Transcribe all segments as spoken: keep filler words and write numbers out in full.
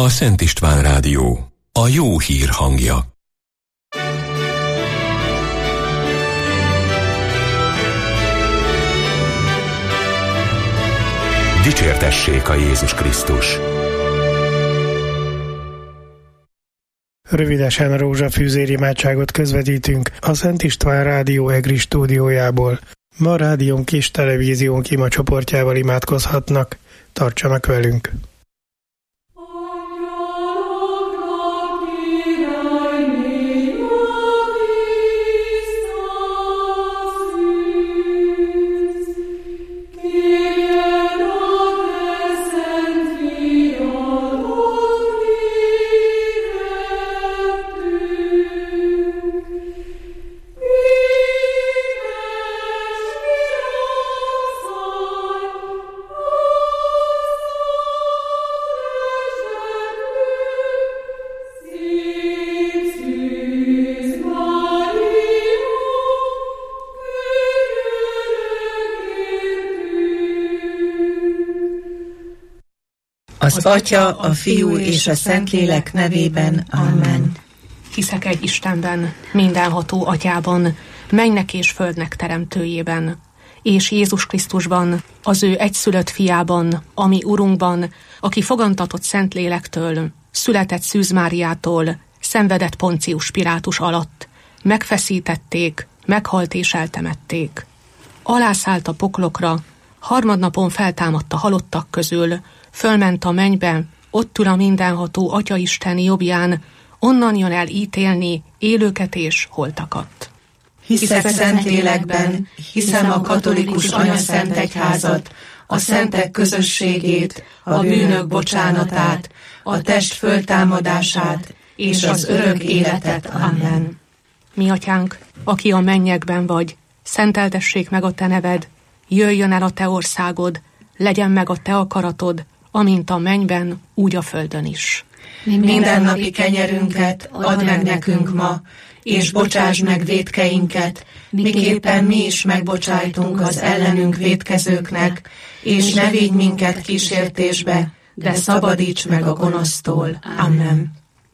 Szent István Rádió, a jó hír hangja. Dicsértessék a Jézus Krisztus! Rövidesen rózsafűzér imádságot közvetítünk a Szent István Rádió EGRI stúdiójából. Ma rádiónk és televíziónk ima csoportjával imádkozhatnak. Tartsanak velünk! Az Atya, a Fiú és a Szentlélek nevében. Amen. Hiszek egy Istenben, mindenható Atyában, mennek és földnek teremtőjében, és Jézus Krisztusban, az ő egyszülött fiában, ami Urunkban, aki fogantatott Szentlélektől, született Szűz Máriától, szenvedett Poncius Pilátus alatt, megfeszítették, meghalt és eltemették. Alászállt a poklokra, harmadnapon feltámadt a halottak közül, fölment a mennybe, ott ül a mindenható Atyaisten jobbján, onnan jön el ítélni élőket és holtakat. Hiszek Szentlélekben, hiszem a katolikus anyaszentegyházat, a szentek közösségét, a bűnök bocsánatát, a test föltámadását és az örök életet. Amen. Mi Atyánk, aki a mennyekben vagy, szenteltessék meg a te neved, jöjjön el a te országod, legyen meg a te akaratod, amint a mennyben, úgy a földön is. Mindennapi kenyerünket add meg nekünk ma, és bocsáss meg vétkeinket, miképpen mi is megbocsájtunk az ellenünk vétkezőknek, és ne vigy minket kísértésbe, de szabadíts meg a gonosztól. Amen.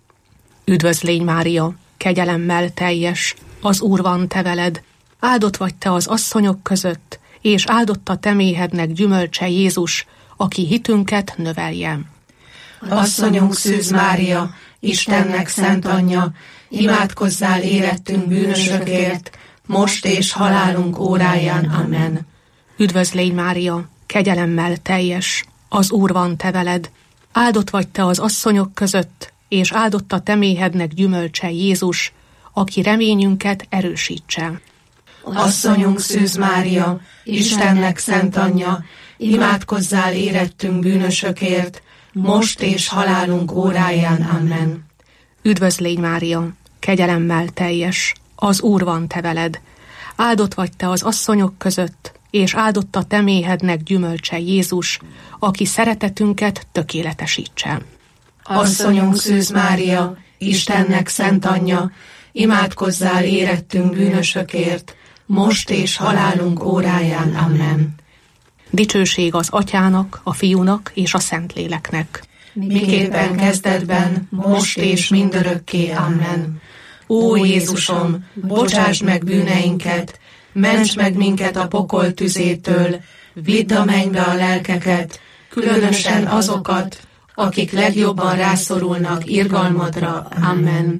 Üdvözlégy Mária, kegyelemmel teljes, az Úr van te veled, áldott vagy te az asszonyok között, és áldott a te méhednek gyümölcse Jézus, aki hitünket növelje. Asszonyunk Szűz Mária, Istennek szent anyja, imádkozzál érettünk bűnösökért, most és halálunk óráján. Amen. Üdvözlégy Mária, kegyelemmel teljes, az Úr van te veled, áldott vagy te az asszonyok között, és áldott a te méhednek gyümölcse Jézus, aki reményünket erősítse. Asszonyunk Szűz Mária, Istennek szent anyja, imádkozzál érettünk bűnösökért, most és halálunk óráján. Amen. Üdvözlégy Mária, kegyelemmel teljes, az Úr van te veled, áldott vagy te az asszonyok között, és áldott a te méhednek gyümölcse Jézus, aki szeretetünket tökéletesítse. Asszonyunk Szűz Mária, Istennek szent anyja, imádkozzál érettünk bűnösökért, most és halálunk óráján. Amen. Dicsőség az Atyának, a Fiúnak és a Szentléleknek. Miképpen kezdetben, most és mindörökké. Amen. Ó Jézusom, bocsásd meg bűneinket, ments meg minket a pokol tüzétől, vidd a mennybe a lelkeket, különösen azokat, akik legjobban rászorulnak irgalmadra. Amen.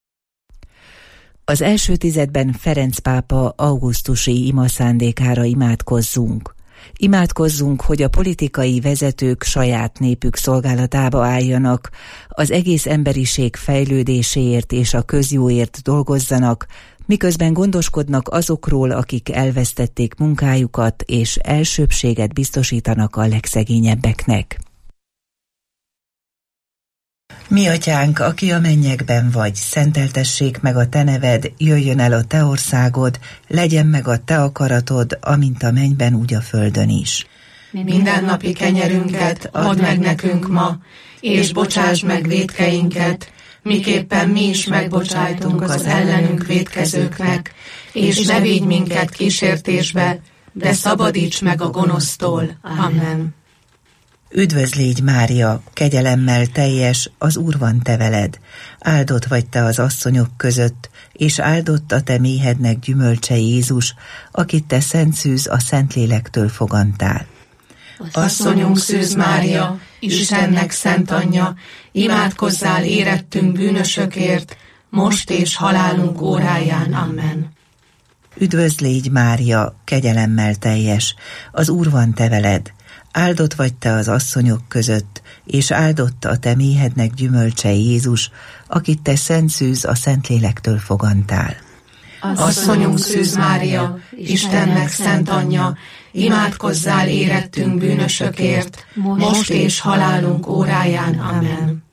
Az első tizedben Ferenc pápa augusztusi ima szándékára imádkozzunk. Imádkozzunk, hogy a politikai vezetők saját népük szolgálatába álljanak, az egész emberiség fejlődéséért és a közjóért dolgozzanak, miközben gondoskodnak azokról, akik elvesztették munkájukat, és elsőbbséget biztosítanak a legszegényebbeknek. Mi Atyánk, aki a mennyekben vagy, szenteltessék meg a te neved, jöjjön el a te országod, legyen meg a te akaratod, amint a mennyben, úgy a földön is. Mindennapi kenyerünket add meg nekünk ma, és bocsáss meg vétkeinket, miképpen mi is megbocsájtunk az ellenünk vétkezőknek, és ne vigy minket kísértésbe, de szabadíts meg a gonosztól. Amen. Üdvözl légy, Mária, kegyelemmel teljes, az Úr van te veled. Áldott vagy te az asszonyok között, és áldott a te méhednek gyümölcse Jézus, akit te szent szűz a Szentlélektől fogantál. Asszonyunk Szűz Mária, Istennek szent anyja, imádkozzál érettünk bűnösökért, most és halálunk óráján. Amen. Üdvözl légy, Mária, kegyelemmel teljes, az Úr van te veled. Áldott vagy te az asszonyok között, és áldott a te méhednek gyümölcse Jézus, akit te szent szűz a Szentlélektől fogantál. Asszonyunk Szűz Mária, Istennek szent anyja, imádkozzál érettünk bűnösökért, most és halálunk óráján. Amen.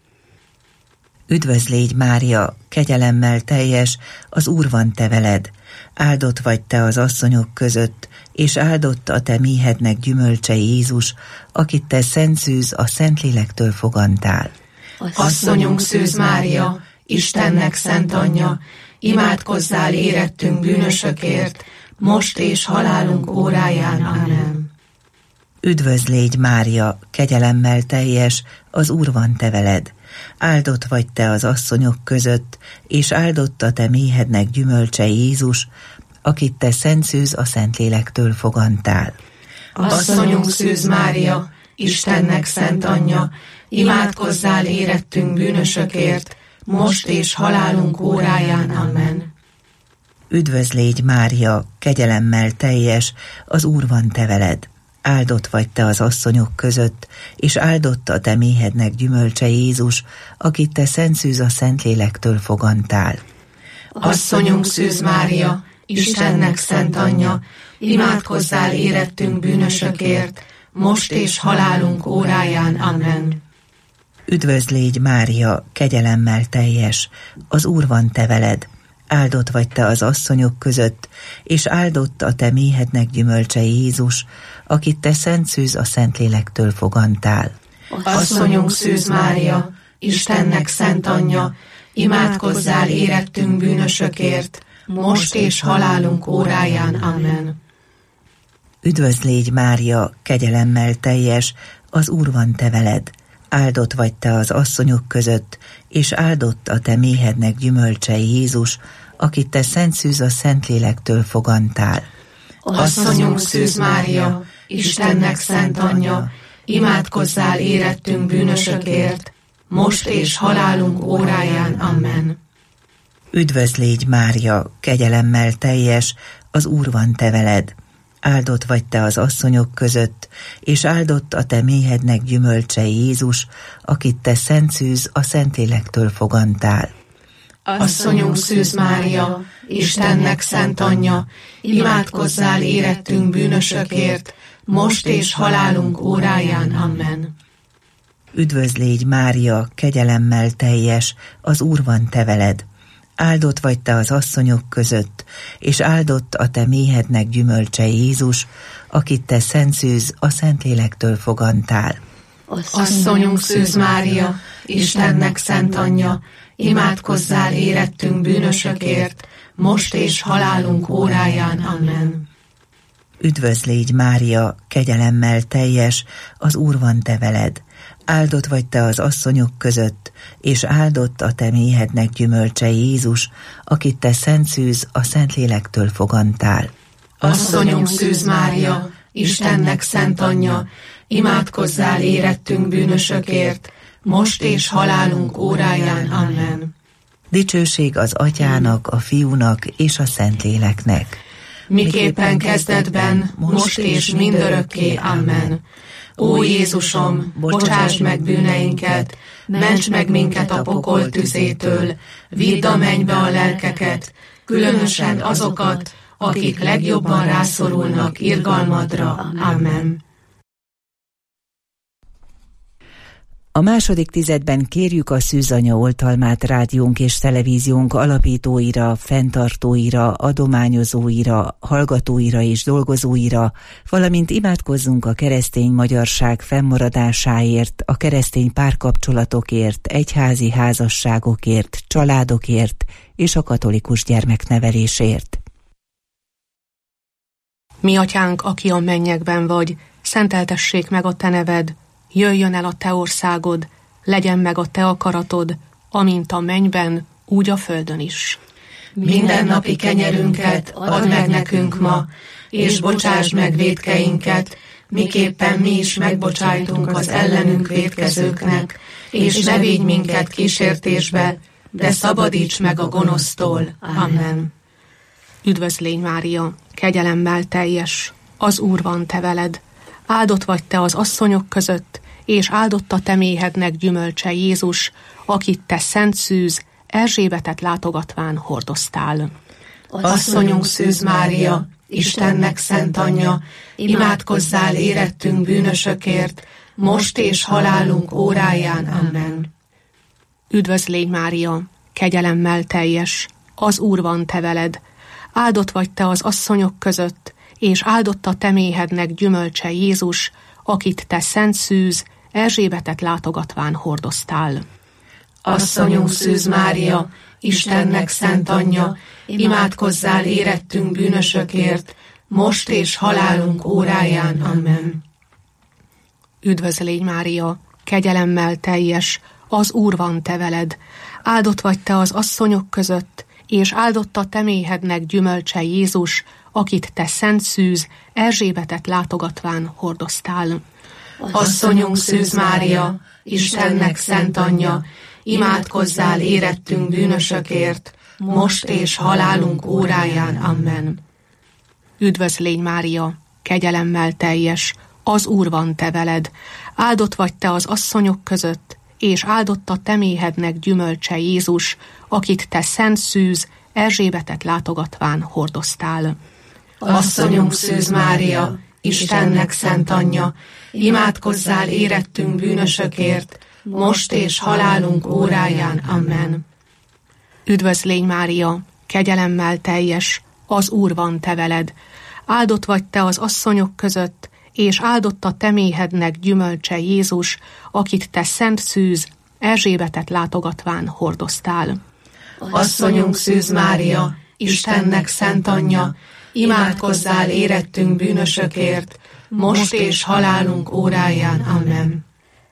Üdvözl légy, Mária, kegyelemmel teljes, az Úr van te veled. Áldott vagy te az asszonyok között, és áldott a te méhednek gyümölcse Jézus, akit te szent szűz a Szentlélektől fogantál. Asszonyunk Szűz Mária, Istennek szent anyja, imádkozzál érettünk bűnösökért, most és halálunk óráján. Amen. Üdvözl légy, Mária, kegyelemmel teljes, az Úr van te veled. Áldott vagy te az asszonyok között, és áldott a te méhednek gyümölcse Jézus, akit te szent szűz a Szentlélektől fogantál. Asszonyunk Szűz Mária, Istennek szent anyja, imádkozzál érettünk bűnösökért, most és halálunk óráján. Amen. Üdvözl légy, Mária, kegyelemmel teljes, az Úr van te veled. Áldott vagy te az asszonyok között, és áldott a te méhednek gyümölcse Jézus, akit te szent szűz a Szentlélektől fogantál. Asszonyunk Szűz Mária, Istennek szent anyja, imádkozzál érettünk bűnösökért, most és halálunk óráján. Amen. Üdvözl légy, Mária, kegyelemmel teljes, az Úr van te veled. Áldott vagy te az asszonyok között, és áldott a te méhednek gyümölcse Jézus, akit te szent szűz a Szentlélektől fogantál. Asszonyunk Szűz Mária, Istennek szent anyja, imádkozzál érettünk bűnösökért, most és halálunk óráján. Amen. Üdvözl légy, Mária, kegyelemmel teljes, az Úr van te veled. Áldott vagy te az asszonyok között, és áldott a te méhednek gyümölcse Jézus, akit te szent szűz a Szentlélektől fogantál. Asszonyunk Szűz Mária, Istennek szent anyja, imádkozzál érettünk bűnösökért, most és halálunk óráján. Amen. Üdvözl légy, Mária, kegyelemmel teljes, az Úr van te veled. Áldott vagy te az asszonyok között, és áldott a te méhednek gyümölcse Jézus, akit te szent szűz a Szentlélektől fogantál. Asszonyunk Szűz Mária, Istennek szent anyja, imádkozzál érettünk bűnösökért, most és halálunk óráján. Amen. Üdvözl légy, Mária, kegyelemmel teljes, az Úr van te veled. Áldott vagy te az asszonyok között, és áldott a te méhednek gyümölcse Jézus, akit te szent szűz a Szentlélektől fogantál. Asszonyunk Szűz Mária, Istennek szent anyja, imádkozzál érettünk bűnösökért, most és halálunk óráján. Amen. Üdvözl légy, Mária, kegyelemmel teljes, az Úr van te veled. Áldott vagy te az asszonyok között, és áldott a te méhednek gyümölcse Jézus, akit te szent szűz a Szentlélektől fogantál. Asszonyunk Szűz Mária, Istennek szent anyja, imádkozzál érettünk bűnösökért, most és halálunk óráján. Amen. Dicsőség az Atyának, a Fiúnak és a Szentléleknek. Miképpen kezdetben, most és mindörökké. Amen. Ó Jézusom, bocsásd meg bűneinket, ments meg minket a pokol tüzétől, vidd a mennybe a lelkeket, különösen azokat, akik legjobban rászorulnak irgalmadra. Amen. A második tizedben kérjük a Szűzanya oltalmát rádiónk és televíziónk alapítóira, fenntartóira, adományozóira, hallgatóira és dolgozóira, valamint imádkozzunk a keresztény magyarság fennmaradásáért, a keresztény párkapcsolatokért, egyházi házasságokért, családokért és a katolikus gyermeknevelésért. Mi atyánk, aki a mennyekben vagy, szenteltessék meg a te neved, jöjjön el a te országod, legyen meg a te akaratod, amint a mennyben, úgy a földön is. Mindennapi kenyerünket add meg nekünk ma, és bocsásd meg vétkeinket, miképpen mi is megbocsájtunk az ellenünk vétkezőknek, és ne vigy minket kísértésbe, de szabadíts meg a gonosztól. Amen. Üdvözlégy Mária, kegyelemmel teljes, az Úr van te veled, áldott vagy te az asszonyok között, és áldott a te méhednek gyümölcse Jézus, akit te szent szűz, Erzsébetet látogatván hordoztál. Asszonyunk Szűz Mária, Istennek szent anyja, imádkozzál érettünk bűnösökért, most és halálunk óráján. Amen. Üdvözlégy Mária, kegyelemmel teljes, az Úr van te veled, áldott vagy te az asszonyok között, és áldott a te méhednek gyümölcse Jézus, akit te szent szűz, Erzsébetet látogatván hordoztál. Asszonyunk Szűz Mária, Istennek szent anyja, imádkozzál érettünk bűnösökért, most és halálunk óráján. Amen. Üdvözlégy Mária, kegyelemmel teljes, az Úr van te veled, áldott vagy te az asszonyok között, és áldott a te méhednek gyümölcse Jézus, akit te szent szűz, Erzsébetet látogatván hordoztál. Asszonyunk Szűz Mária, Istennek szent anyja, imádkozzál érettünk bűnösökért, most és halálunk óráján. Amen. Üdvözlégy Mária, kegyelemmel teljes, az Úr van te veled, áldott vagy te az asszonyok között, és áldott a te méhednek gyümölcse Jézus, akit te szent szűz, Erzsébetet látogatván hordoztál. Asszonyunk Szűz Mária, Istennek szent anyja, imádkozzál érettünk bűnösökért, most és halálunk óráján. Amen. Üdvözlégy Mária, kegyelemmel teljes, az Úr van te veled, áldott vagy te az asszonyok között, és áldott a te méhednek gyümölcse Jézus, akit te szent szűz, Erzsébetet látogatván hordoztál. Asszonyunk Szűz Mária, Istennek szent anyja, imádkozzál érettünk bűnösökért, most és halálunk óráján. Amen.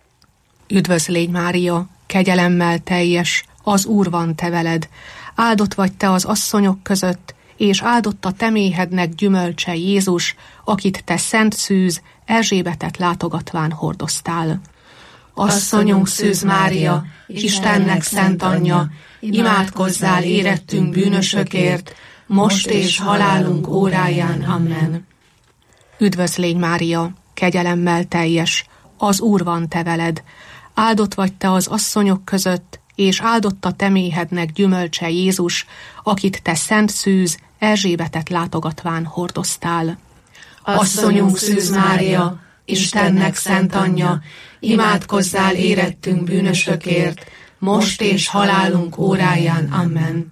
Üdvözlégy Mária, kegyelemmel teljes, az Úr van te veled, áldott vagy te az asszonyok között, és áldott a te méhednek gyümölcse Jézus, akit te szent szűz, Erzsébetet látogatván hordoztál. Asszonyunk Szűz Mária, Istennek szent anyja, imádkozzál érettünk bűnösökért, most és halálunk óráján. Amen. Üdvözlégy Mária, kegyelemmel teljes, az Úr van te veled, áldott vagy te az asszonyok között, és áldott a te méhednek gyümölcse Jézus, akit te szent szűz, Erzsébetet látogatván hordoztál. Asszonyunk Szűz Mária, Istennek szent anyja, imádkozzál érettünk bűnösökért, most és halálunk óráján. Amen.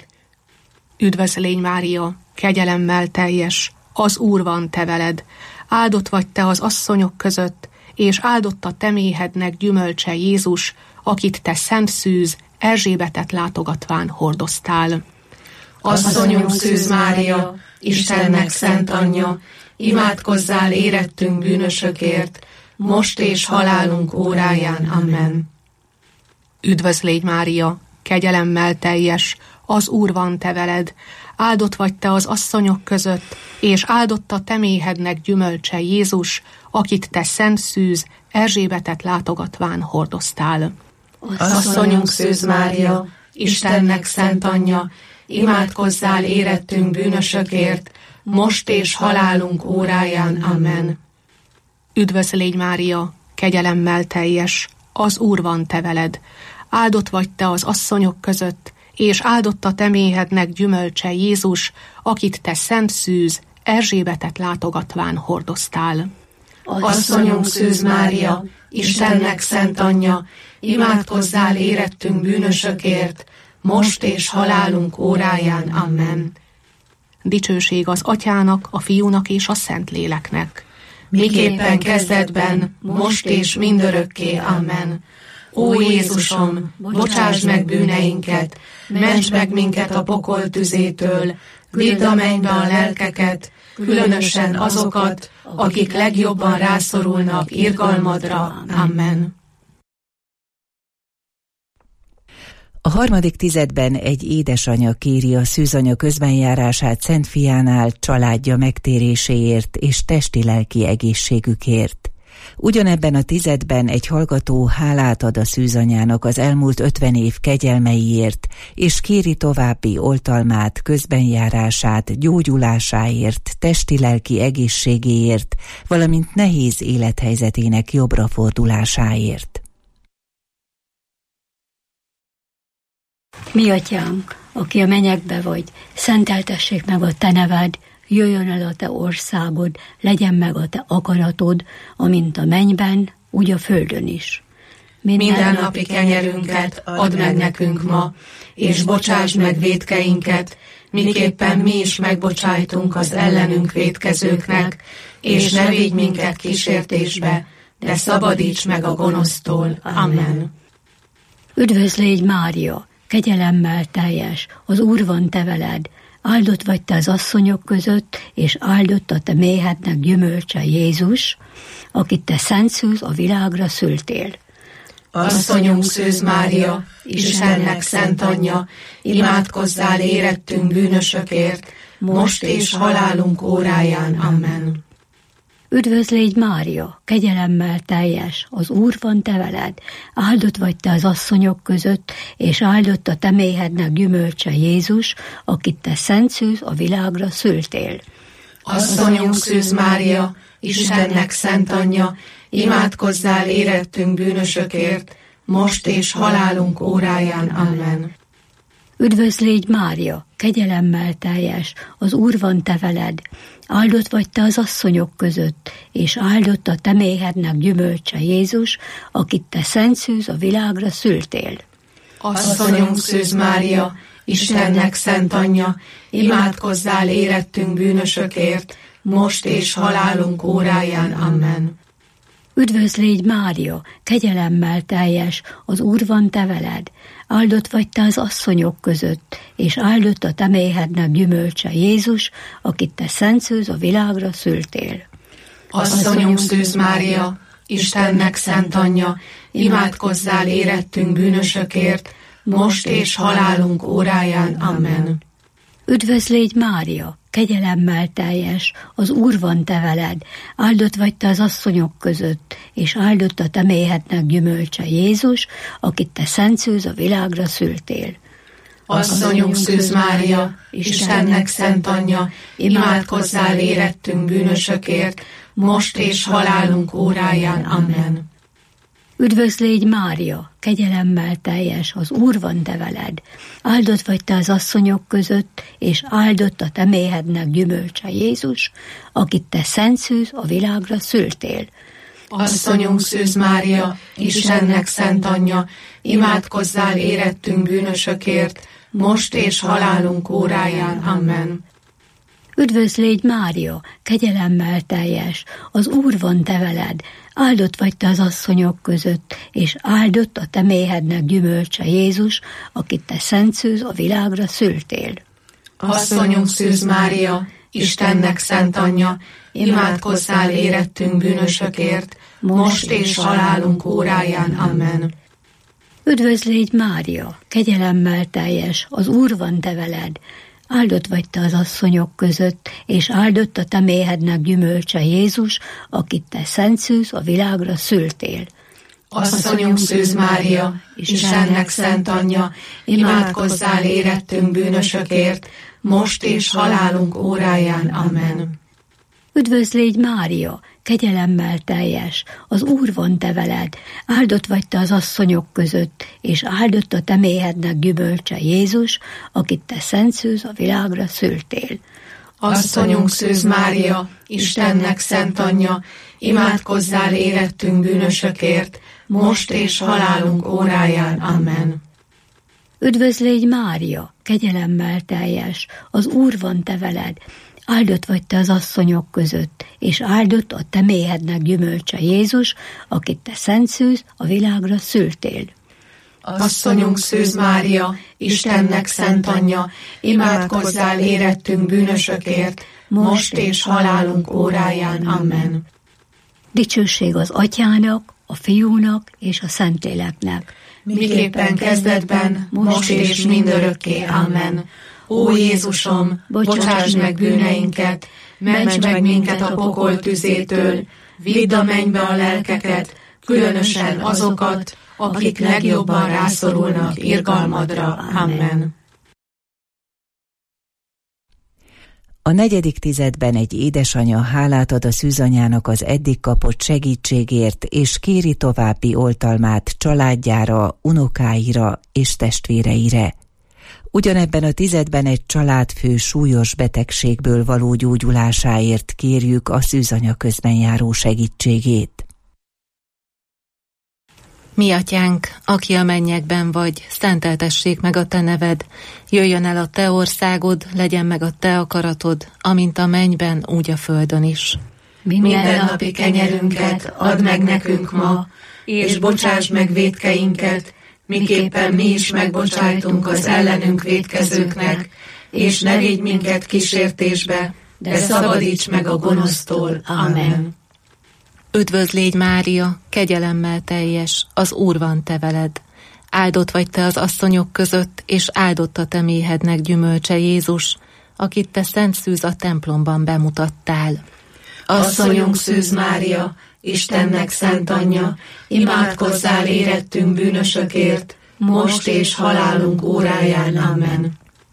Üdvözlégy Mária, kegyelemmel teljes, az Úr van te veled, áldott vagy te az asszonyok között, és áldott a te méhednek gyümölcse Jézus, akit te szent szűz, Erzsébetet látogatván hordoztál. Asszonyunk Szűz Mária, Istennek szent anyja, imádkozzál érettünk bűnösökért, most és halálunk óráján. Amen. Üdvözlégy Mária, kegyelemmel teljes, az Úr van te veled, áldott vagy te az asszonyok között, és áldott a te méhednek gyümölcse Jézus, akit te szent szűz, Erzsébetet látogatván hordoztál. Asszonyunk Szűz Mária, Istennek szent anyja, imádkozzál érettünk bűnösökért, most és halálunk óráján. Amen. Üdvözlégy Mária, kegyelemmel teljes, az Úr van te veled, áldott vagy te az asszonyok között, és áldott a te méhednek gyümölcse Jézus, akit te szent szűz, Erzsébetet látogatván hordoztál. Asszonyunk Szűz Mária, Istennek szent anyja, imádkozzál érettünk bűnösökért, most és halálunk óráján. Amen. Dicsőség az Atyának, a Fiúnak és a Szentléleknek. Miképpen kezdetben, most és mindörökké. Amen. Ó Jézusom, bocsáss meg bűneinket, ments meg minket a pokol tüzétől, vidd a mennybe a lelkeket, különösen azokat, akik legjobban rászorulnak irgalmadra. Amen. A harmadik tizedben egy édesanya kéri a szűzanya közbenjárását Szent Fiánál családja megtéréséért és testi-lelki egészségükért. Ugyanebben a tizedben egy hallgató hálát ad a szűzanyának az elmúlt ötven év kegyelmeiért, és kéri további oltalmát, közbenjárását, gyógyulásáért, testi-lelki egészségéért, valamint nehéz élethelyzetének jobbra fordulásáért. Mi atyánk, aki a mennyekbe vagy, szenteltessék meg a te neved, jöjjön el a te országod, legyen meg a te akaratod, amint a mennyben, úgy a földön is. Minden, Minden napi kenyerünket add meg nekünk ma, és bocsásd meg vétkeinket, miképpen mi is megbocsájtunk az ellenünk vétkezőknek, és ne vigy minket kísértésbe, de szabadíts meg a gonosztól. Amen. Üdvözl légy, Mária, kegyelemmel teljes, az Úr van te veled, áldott vagy te az asszonyok között, és áldott a te méhednek gyümölcse Jézus, akit te szent szűz a világra szültél. Asszonyunk Szűz Mária, Istennek szent anyja, imádkozzál érettünk bűnösökért, most és halálunk óráján. Amen. Üdvözl légy, Mária, kegyelemmel teljes, az Úr van te veled, áldott vagy te az asszonyok között, és áldott a te méhednek gyümölcse Jézus, akit te szent szűz a világra szültél. Asszonyunk Szűz Mária, Istennek szent anyja, imádkozzál érettünk bűnösökért, most és halálunk óráján. Amen. Üdvözl légy, Mária, kegyelemmel teljes, az Úr van te veled, áldott vagy te az asszonyok között, és áldott a te méhednek gyümölcse Jézus, akit te szent szűz a világra szültél. Asszonyunk Szűz Mária, Istennek szent anyja, imádkozzál érettünk bűnösökért, most és halálunk óráján. Amen. Üdvözl légy, Mária, kegyelemmel teljes, az Úr van te veled, áldott vagy te az asszonyok között, és áldott a te méhednek gyümölcse Jézus, akit te szent szűz a világra szültél. Asszonyunk Szűz Mária, Istennek szent anyja, imádkozzál érettünk bűnösökért, most és halálunk óráján. Amen. Üdvözl légy, Mária, kegyelemmel teljes, az Úr van te veled, áldott vagy te az asszonyok között, és áldott a te méhednek gyümölcse Jézus, akit te szent szűz a világra szültél. Asszonyunk Szűz Mária, Istennek szent anyja, imádkozzál érettünk bűnösökért, most és halálunk óráján. Amen. Üdvözl légy, Mária, kegyelemmel teljes, az Úr van te veled, áldott vagy te az asszonyok között, és áldott a te méhednek gyümölcse Jézus, akit te szent szűz a világra szültél. Asszonyunk Szűz Mária, Istennek szent anyja, imádkozzál érettünk bűnösökért, most és halálunk óráján. Amen. Üdvözl légy, Mária, kegyelemmel teljes, az Úr van te veled, áldott vagy te az asszonyok között, és áldott a te méhednek gyümölcse Jézus, akit te szent szűz a világra szültél. Asszonyunk Szűz Mária, Istennek szent anyja, imádkozzál érettünk bűnösökért, most és halálunk óráján. Amen. Üdvözl légy, Mária, kegyelemmel teljes, az Úr van te veled, áldott vagy te az asszonyok között, és áldott a te méhednek gyümölcse Jézus, akit te szent szűz a világra szültél. Asszonyunk Szűz Mária, Istennek szent anyja, imádkozzál érettünk bűnösökért, most és halálunk óráján. Amen. Üdvözl légy, Mária, kegyelemmel teljes, az Úr van te veled, áldott vagy te az asszonyok között, és áldott a te méhednek gyümölcse Jézus, akit te szent szűz a világra szültél. Asszonyunk Szűz Mária, Istennek szent anyja, imádkozzál érettünk bűnösökért, most és halálunk óráján. Amen. Üdvözl légy, Mária, kegyelemmel teljes, az Úr van te veled, áldott vagy te az asszonyok között, és áldott a te méhednek gyümölcse Jézus, akit te szent szűz a világra szültél. Asszonyunk Szűz Mária, Istennek szent anyja, imádkozzál érettünk bűnösökért, most és halálunk óráján. Amen. Dicsőség az Atyának, a Fiúnak és a Szentléleknek. Miképpen kezdetben, most és mindörökké. Amen. Ó Jézusom, bocsáss meg bűneinket, ments meg minket a pokol tüzétől, vidd a mennybe a lelkeket, különösen azokat, akik legjobban rászorulnak irgalmadra. Amen. A negyedik tizedben egy édesanya hálát ad a szűzanyának az eddig kapott segítségért, és kéri további oltalmát családjára, unokáira és testvéreire. Ugyanebben a tizedben egy családfő súlyos betegségből való gyógyulásáért kérjük a szűzanya közben járó segítségét. Mi atyánk, aki a mennyekben vagy, szenteltessék meg a te neved, jöjjön el a te országod, legyen meg a te akaratod, amint a mennyben, úgy a földön is. Minden napi kenyerünket add meg nekünk ma, és bocsáss meg vétkeinket, miképpen mi is megbocsájtunk az ellenünk vétkezőknek, és ne vigy minket kísértésbe, de szabadíts meg a gonosztól. Amen. Üdvözl légy Mária, kegyelemmel teljes, az Úr van te veled. Áldott vagy te az asszonyok között, és áldott a te méhednek gyümölcse Jézus, akit te szent szűz a templomban bemutattál. Asszonyunk Szűz Mária, Istennek szent anyja, imádkozzál érettünk bűnösökért, most és halálunk óráján. Amen.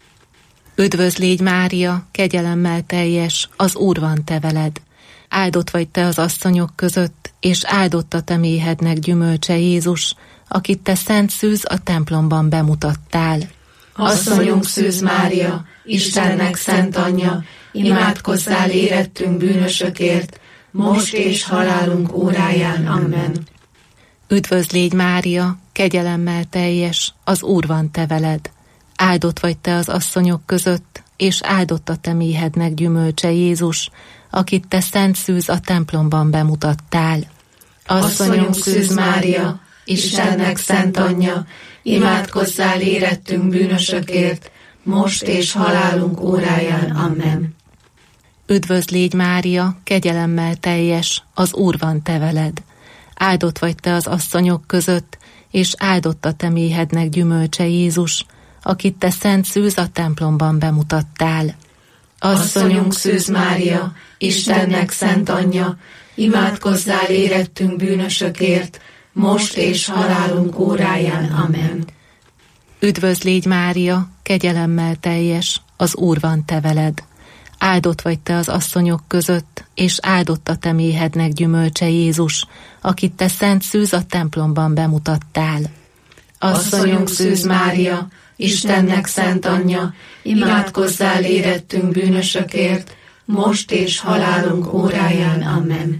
Üdvözl légy Mária, kegyelemmel teljes, az Úr van te veled. Áldott vagy te az asszonyok között, és áldott a te méhednek gyümölcse Jézus, akit te szent szűz a templomban bemutattál. Asszonyunk Szűz Mária, Istennek szent anyja, imádkozzál érettünk bűnösökért, most és halálunk óráján. Amen. Üdvözl légy Mária, kegyelemmel teljes, az Úr van te veled. Áldott vagy te az asszonyok között, és áldott a te méhednek gyümölcse Jézus, akit te szent szűz a templomban bemutattál. Asszonyunk Szűz Mária, Istennek szent anyja, imádkozzál érettünk bűnösökért, most és halálunk óráján. Amen. Üdvözl légy Mária, kegyelemmel teljes, az Úr van te veled. Áldott vagy te az asszonyok között, és áldott a te méhednek gyümölcse Jézus, akit te szent szűz a templomban bemutattál. Asszonyunk Szűz Mária, Istennek szent anyja, imádkozzál érettünk bűnösökért, most és halálunk óráján. Amen. Üdvözl légy Mária, kegyelemmel teljes, az Úr van te veled. Áldott vagy te az asszonyok között, és áldott a te méhednek gyümölcse Jézus, akit te szent szűz a templomban bemutattál. Asszonyunk Szűz Mária, Istennek szent anyja, imádkozzál érettünk bűnösökért, most és halálunk óráján. Amen.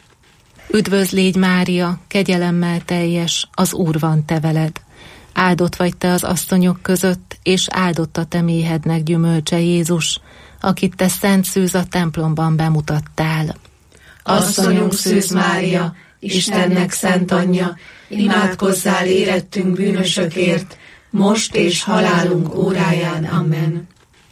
Üdvözl légy Mária, kegyelemmel teljes, az Úr van te veled. Áldott vagy te az asszonyok között, és áldott a te méhednek gyümölcse Jézus, akit te szent szűz a templomban bemutattál. Asszonyunk Szűz Mária, Istennek szent anyja, imádkozzál érettünk bűnösökért, most és halálunk óráján. Amen.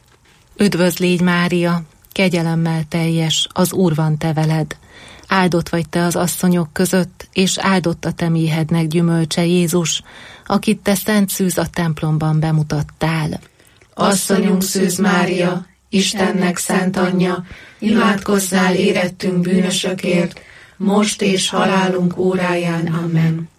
Üdvözl légy Mária, kegyelemmel teljes, az Úr van te veled. Áldott vagy te az asszonyok között, és áldott a te méhednek gyümölcse Jézus, akit te szent szűz a templomban bemutattál. Asszonyunk Szűz Mária, Istennek szent anyja, imádkozzál érettünk bűnösökért, most és halálunk óráján. Amen.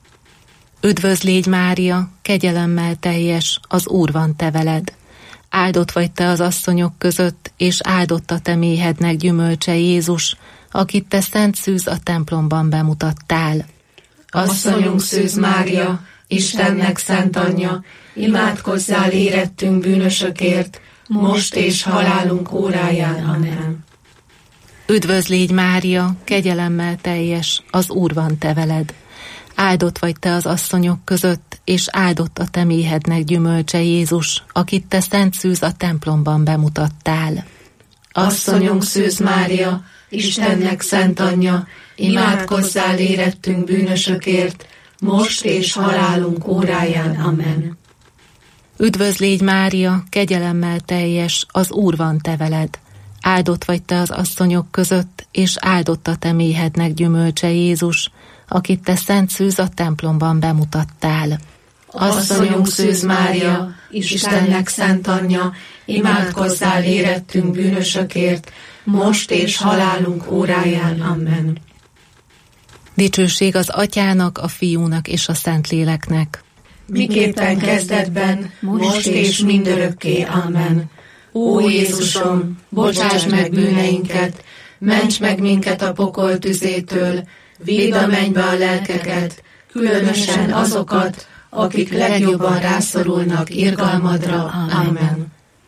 Üdvözl légy Mária, kegyelemmel teljes, az Úr van te veled. Áldott vagy te az asszonyok között, és áldott a te méhednek gyümölcse Jézus, akit te szent szűz a templomban bemutattál. Asszonyunk Szűz Mária, Istennek szent anyja, imádkozzál érettünk bűnösökért, most és halálunk óráján. Amen. Üdvözl légy Mária, kegyelemmel teljes, az Úr van te veled. Áldott vagy te az asszonyok között, és áldott a te méhednek gyümölcse Jézus, akit te szent szűz a templomban bemutattál. Asszonyunk Szűz Mária, Istennek szent anyja, imádkozzál érettünk bűnösökért, most és halálunk óráján. Amen. Üdvözl légy Mária, kegyelemmel teljes, az Úr van te veled. Áldott vagy te az asszonyok között, és áldott a te méhednek gyümölcse Jézus, akit te Szent Szűz a templomban bemutattál. Asszonyunk Szűz Mária, Istennek szent anyja, imádkozzál érettünk bűnösökért, most és halálunk óráján. Amen. Dicsőség az Atyának, a Fiúnak és a Szentléleknek. Miképpen kezdetben, most és mindörökké. Amen. Ó Jézusom, bocsáss meg bűneinket, ments meg minket a pokol tüzétől, vidd a mennybe a lelkeket, különösen azokat, akik legjobban rászorulnak irgalmadra. Amen.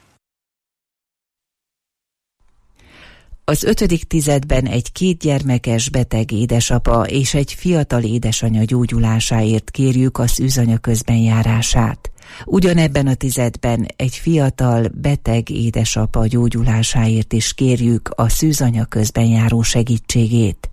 Az ötödik tizedben egy kétgyermekes beteg édesapa és egy fiatal édesanya gyógyulásáért kérjük a szűzanya közbenjárását. Ugyanebben a tizedben egy fiatal beteg édesapa gyógyulásáért is kérjük a szűzanya közbenjáró segítségét.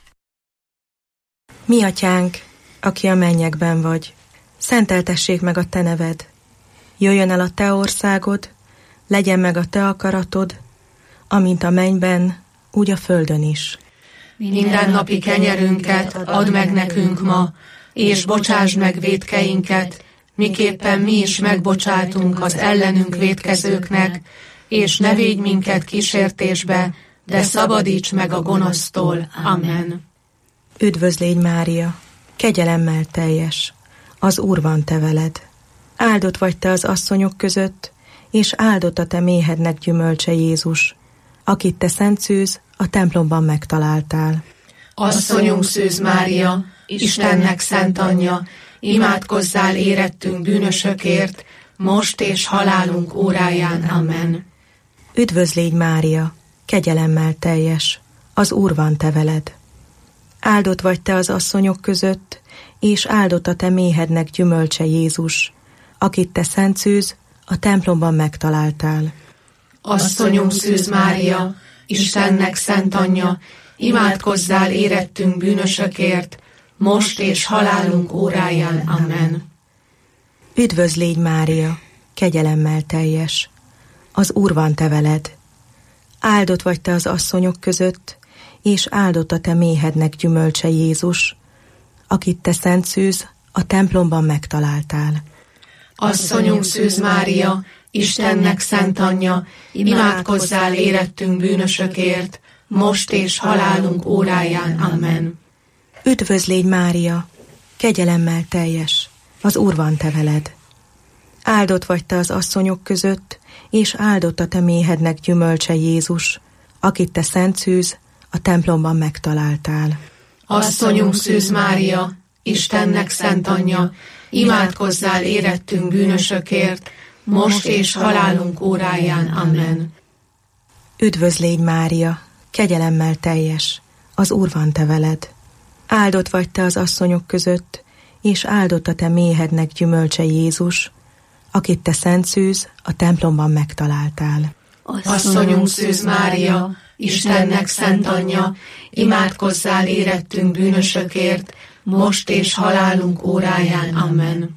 Mi atyánk, aki a mennyekben vagy, szenteltessék meg a te neved. Jöjjön el a te országod, legyen meg a te akaratod, amint a mennyben, úgy a földön is. Mindennapi kenyerünket add meg nekünk ma, és bocsásd meg vétkeinket, miképpen mi is megbocsátunk az ellenünk vétkezőknek, és ne védj minket kísértésbe, de szabadíts meg a gonosztól. Amen. Üdvözl légy Mária, kegyelemmel teljes, az Úr van te veled. Áldott vagy te az asszonyok között, és áldott a te méhednek gyümölcse Jézus, akit te Szent Szűz a templomban megtaláltál. Asszonyunk Szűz Mária, Istennek szent anyja, imádkozzál érettünk bűnösökért, most és halálunk óráján. Amen. Üdvözl légy Mária, kegyelemmel teljes, az Úr van te veled. Áldott vagy te az asszonyok között, és áldott a te méhednek gyümölcse Jézus, akit te Szent Szűz a templomban megtaláltál. Asszonyunk Szűz Mária, Istennek szent anyja, imádkozzál érettünk bűnösökért, most és halálunk óráján. Amen. Üdvözl légy Mária, kegyelemmel teljes, az Úr van te veled. Áldott vagy te az asszonyok között, és áldott a te méhednek gyümölcse Jézus, akit te Szent Szűz a templomban megtaláltál. Asszonyunk Szűz Mária, Istennek szent anyja, imádkozzál érettünk bűnösökért, most és halálunk óráján. Amen. Üdvözl légy Mária, kegyelemmel teljes, az Úr van te veled. Áldott vagy te az asszonyok között, és áldott a te méhednek gyümölcse Jézus, akit te Szent Szűz a templomban megtaláltál. Asszonyunk Szűz Mária, Istennek szent anyja, imádkozzál érettünk bűnösökért, most és halálunk óráján. Amen. Üdvözl légy Mária, kegyelemmel teljes, az Úr van te veled. Áldott vagy te az asszonyok között, és áldott a te méhednek gyümölcse Jézus, akit te Szent Szűz a templomban megtaláltál. Asszonyunk Szűz Mária, Istennek szent anyja, imádkozzál érettünk bűnösökért, most és halálunk óráján. Amen.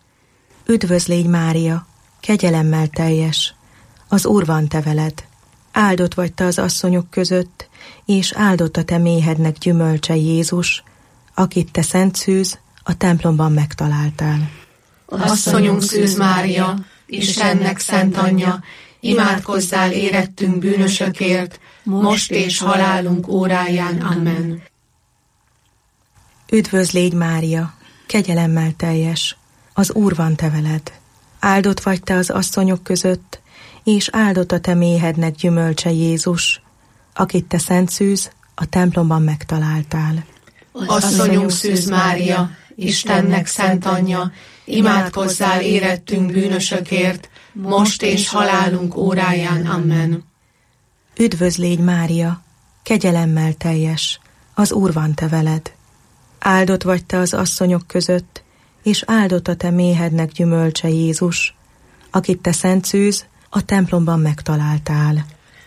Üdvözl légy Mária, kegyelemmel teljes, az Úr van te veled. Áldott vagy te az asszonyok között, és áldott a te méhednek gyümölcse Jézus, akit te Szent Szűz a templomban megtaláltál. Asszonyunk Szűz Mária, Istennek szent anyja, imádkozzál érettünk bűnösökért, most és halálunk óráján. Amen. Üdvözl légy Mária, kegyelemmel teljes, az Úr van te veled. Áldott vagy te az asszonyok között, és áldott a te méhednek gyümölcse Jézus, akit te Szent Szűz a templomban megtaláltál. Asszonyunk Szűz Mária, Istennek szent anyja, imádkozzál érettünk bűnösökért, most és halálunk óráján. Amen. Üdvözl légy Mária, kegyelemmel teljes, az Úr van te veled. Áldott vagy te az asszonyok között, és áldott a te méhednek gyümölcse Jézus, akit te Szent Szűz a templomban megtaláltál.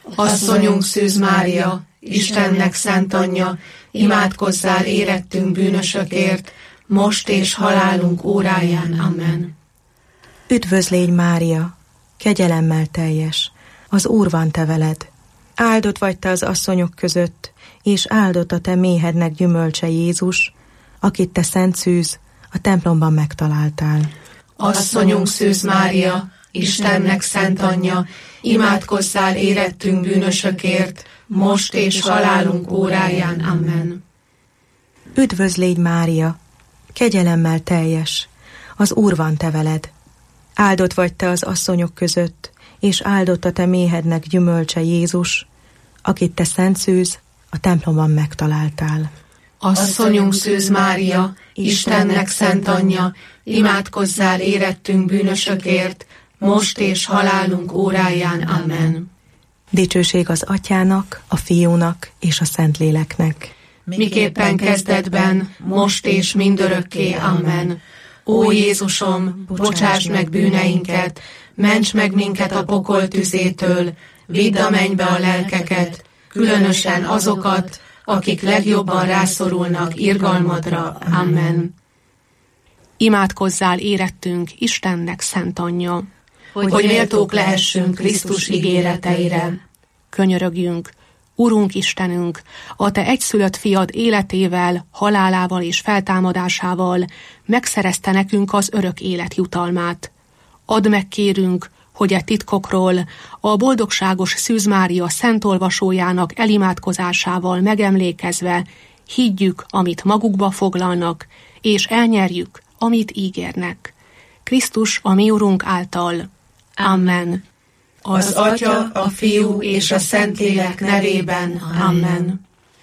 Asszonyunk Szűz Mária, Istennek szent anyja, imádkozzál érettünk bűnösökért, most és halálunk óráján. Amen. Üdvözl légy, Mária, kegyelemmel teljes, az Úr van te veled. Áldott vagy te az asszonyok között, és áldott a te méhednek gyümölcse Jézus, akit te Szent Szűz a templomban megtaláltál. Asszonyunk Szűz Mária, Istennek szent anyja, imádkozzál érettünk bűnösökért, most és halálunk óráján. Amen. Üdvözl légy, Mária, kegyelemmel teljes, az Úr van te veled. Áldott vagy te az asszonyok között, és áldott a te méhednek gyümölcse Jézus, akit te Szent Szűz a templomban megtaláltál. Asszonyunk Szűz Mária, Istennek szent anyja, imádkozzál érettünk bűnösökért, most és halálunk óráján. Amen. Dicsőség az Atyának, a Fiúnak és a Szentléleknek. Miképpen kezdetben, most és mindörökké. Amen. Ó Jézusom, bocsásd meg bűneinket, ments meg minket a pokol tüzétől, vidd a mennybe a lelkeket, különösen azokat, akik legjobban rászorulnak irgalmadra. Amen. Imádkozzál érettünk Istennek szent anyja, hogy, hogy méltók lehessünk Krisztus ígéreteire. Könyörögjünk, Urunk Istenünk, a te egyszülött fiad életével, halálával és feltámadásával megszerezte nekünk az örök élet jutalmát. Add meg, kérünk, hogy e titkokról a boldogságos Szűz Mária szent olvasójának elimádkozásával megemlékezve higgyük, amit magukba foglalnak, és elnyerjük, amit ígérnek. Krisztus a mi Urunk által. Amen. Az Atya, a Fiú és a Szentlélek nevében. Amen.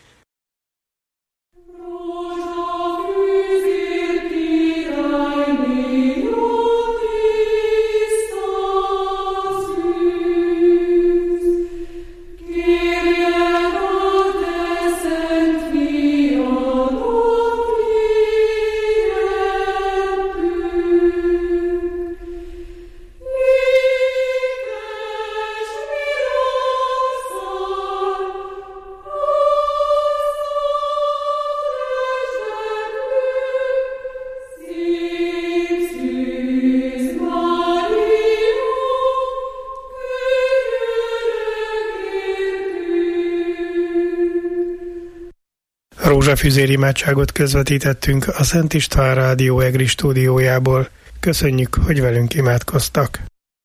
Rózsafüzér imádságot közvetítettünk a Szent István Rádió Egri stúdiójából. Köszönjük, hogy velünk imádkoztak.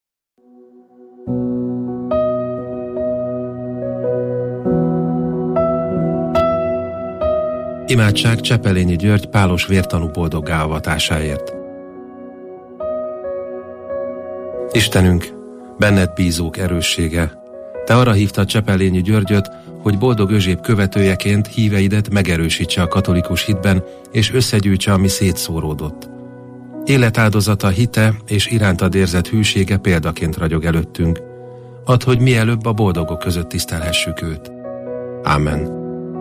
Imádság Csepelényi György pálos vértanú boldoggá avatásáért. Istenünk, benned bízók erőssége, te arra hívtad Csepelényi Györgyöt, hogy boldog Özséb követőjeként híveidet megerősítse a katolikus hitben, és összegyűjtse, ami szétszóródott. Életáldozata, hite és irántad érzett hűsége példaként ragyog előttünk. Add, hogy mielőbb a boldogok között tisztelhessük őt. Ámen.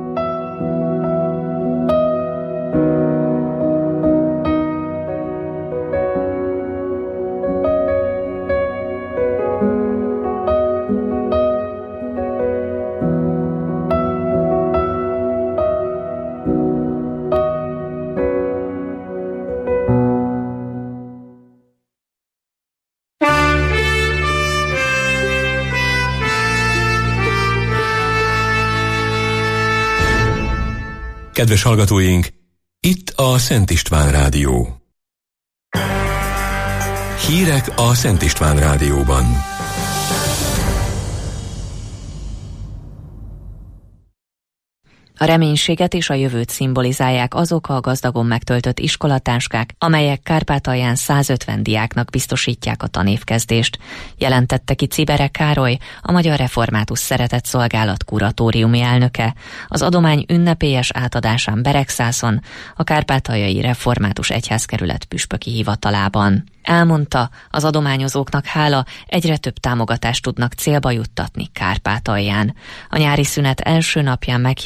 Kedves hallgatóink, itt a Szent István Rádió. Hírek a Szent István Rádióban. A reménységet és a jövőt szimbolizálják azok a gazdagon megtöltött iskolatáskák, amelyek Kárpátalján százötven diáknak biztosítják a tanévkezdést, jelentette ki Cibere Károly, a Magyar Református Szeretetszolgálat kuratóriumi elnöke, az adomány ünnepélyes átadásán Beregszászon, a Kárpátaljai Református Egyházkerület püspöki hivatalában. Elmondta, az adományozóknak hála egyre több támogatást tudnak célba juttatni Kárpátalján. A nyári szünet első napján meghirdetett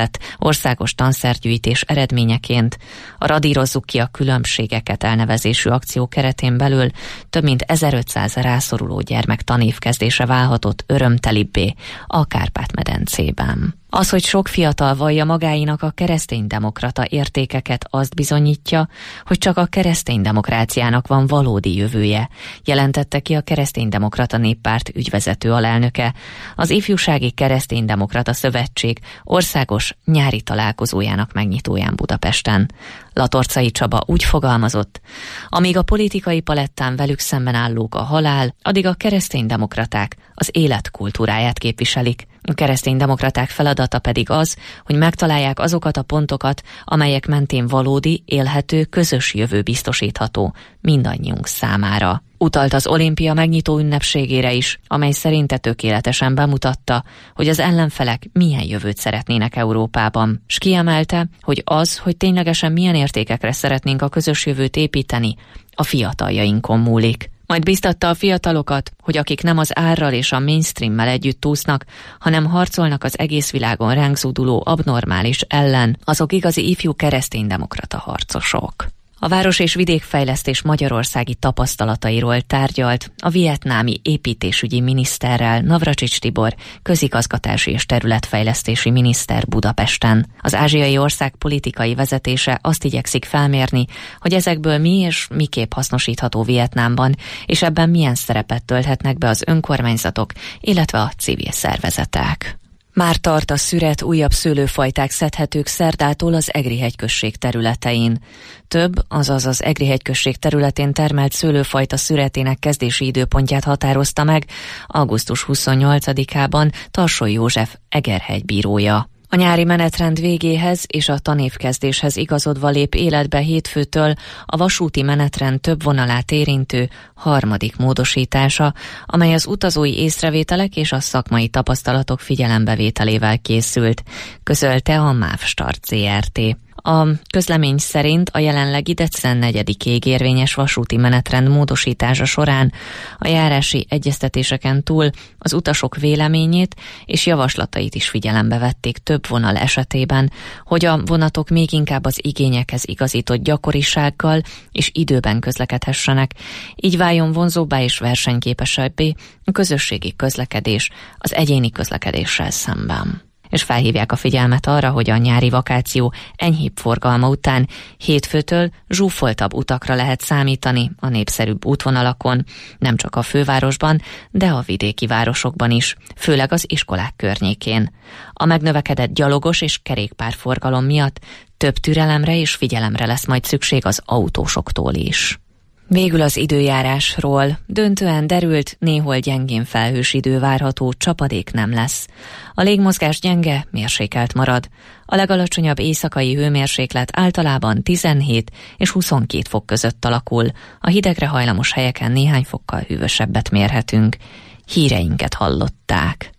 szervezett országos tanszergyűjtés eredményeként a Radírozzuk ki a különbségeket elnevezésű akció keretén belül több mint ezerötszáz rászoruló gyermek tanévkezdése válhatott örömtelibbé a Kárpát-medencében. Az, hogy sok fiatal vallja magáinak a kereszténydemokrata értékeket, azt bizonyítja, hogy csak a kereszténydemokráciának van valódi jövője, jelentette ki a Kereszténydemokrata Néppárt ügyvezető alelnöke, az Ifjúsági Kereszténydemokrata Szövetség országos nyári találkozójának megnyitóján Budapesten. Latorcai Csaba úgy fogalmazott, amíg a politikai palettán velük szemben állók a halál, addig a kereszténydemokraták az élet kultúráját képviselik. A kereszténydemokraták feladata pedig az, hogy megtalálják azokat a pontokat, amelyek mentén valódi, élhető, közös jövő biztosítható mindannyiunk számára. Utalt az olimpia megnyitó ünnepségére is, amely szerinte tökéletesen bemutatta, hogy az ellenfelek milyen jövőt szeretnének Európában, s kiemelte, hogy az, hogy ténylegesen milyen értékekre szeretnénk a közös jövőt építeni, a fiataljainkon múlik. Majd biztatta a fiatalokat, hogy akik nem az árral és a mainstreammel együtt úsznak, hanem harcolnak az egész világon ránk zúduló abnormális ellen, azok igazi ifjú kereszténydemokrata harcosok. A város- és vidékfejlesztés magyarországi tapasztalatairól tárgyalt a vietnámi építésügyi miniszterrel, Navracsics Tibor, közigazgatási és területfejlesztési miniszter Budapesten. Az ázsiai ország politikai vezetése azt igyekszik felmérni, hogy ezekből mi és miképp hasznosítható Vietnámban, és ebben milyen szerepet tölthetnek be az önkormányzatok, illetve a civil szervezetek. Már tart a szüret, újabb szőlőfajták szedhetők szerdától az Egri hegyközség területein. Több, azaz az Egri hegyközség területén termelt szőlőfajta szüretének kezdési időpontját határozta meg augusztus huszonnyolcadikában Tarsoly József Egerhegy bírója. A nyári menetrend végéhez és a tanévkezdéshez igazodva lép életbe hétfőtől a vasúti menetrend több vonalát érintő harmadik módosítása, amely az utazói észrevételek és a szakmai tapasztalatok figyelembevételével készült, közölte a MÁV Start zé er té. A közlemény szerint a jelenlegi december negyedikéig érvényes vasúti menetrend módosítása során a járási egyeztetéseken túl az utasok véleményét és javaslatait is figyelembe vették több vonal esetében, hogy a vonatok még inkább az igényekhez igazított gyakorisággal és időben közlekedhessenek, így váljon vonzóbbá és versenyképesebbé a közösségi közlekedés az egyéni közlekedéssel szemben. És felhívják a figyelmet arra, hogy a nyári vakáció enyhébb forgalma után hétfőtől zsúfoltabb utakra lehet számítani a népszerűbb útvonalakon, nem csak a fővárosban, de a vidéki városokban is, főleg az iskolák környékén. A megnövekedett gyalogos és kerékpárforgalom miatt több türelemre és figyelemre lesz majd szükség az autósoktól is. Végül az időjárásról. Döntően derült, néhol gyengén felhős idő várható, csapadék nem lesz. A légmozgás gyenge, mérsékelt marad. A legalacsonyabb éjszakai hőmérséklet általában tizenhét és huszonkét fok között alakul. A hidegre hajlamos helyeken néhány fokkal hűvösebbet mérhetünk. Híreinket hallották.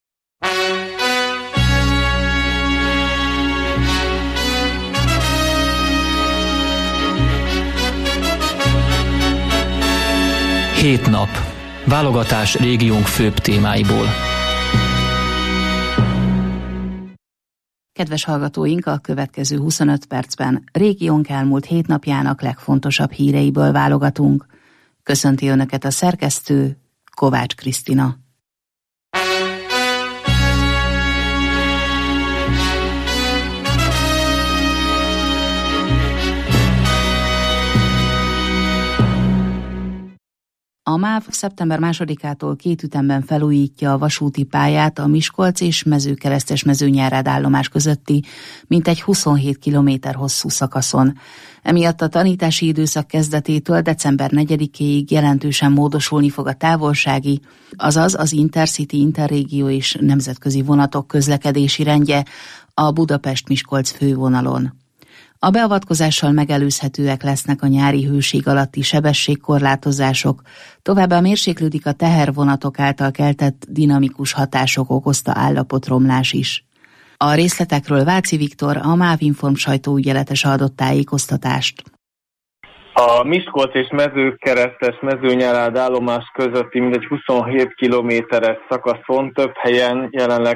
Hét nap. Válogatás régiónk főbb témáiból. Kedves hallgatóink, a következő huszonöt percben régiónk elmúlt hét napjának legfontosabb híreiből válogatunk. Köszönti Önöket a szerkesztő, Kovács Krisztina. A MÁV szeptember másodikától két ütemben felújítja a vasúti pályát a Miskolc és Mezőkeresztes-Mezőnyárád állomás közötti mintegy huszonhét kilométer hosszú szakaszon. Emiatt a tanítási időszak kezdetétől december negyedikéig jelentősen módosulni fog a távolsági, azaz az Intercity, Interrégió és nemzetközi vonatok közlekedési rendje a Budapest-Miskolc fővonalon. A beavatkozással megelőzhetőek lesznek a nyári hőség alatti sebességkorlátozások, továbbá mérséklődik a tehervonatok által keltett dinamikus hatások okozta állapotromlás is. A részletekről Váci Viktor, a MÁV Inform sajtóügyeletes adott tájékoztatást. A Miskolc és Mezőkeresztes mezőnyarád állomás közötti mindegy huszonhét kilométeres szakaszon több helyen jelenleg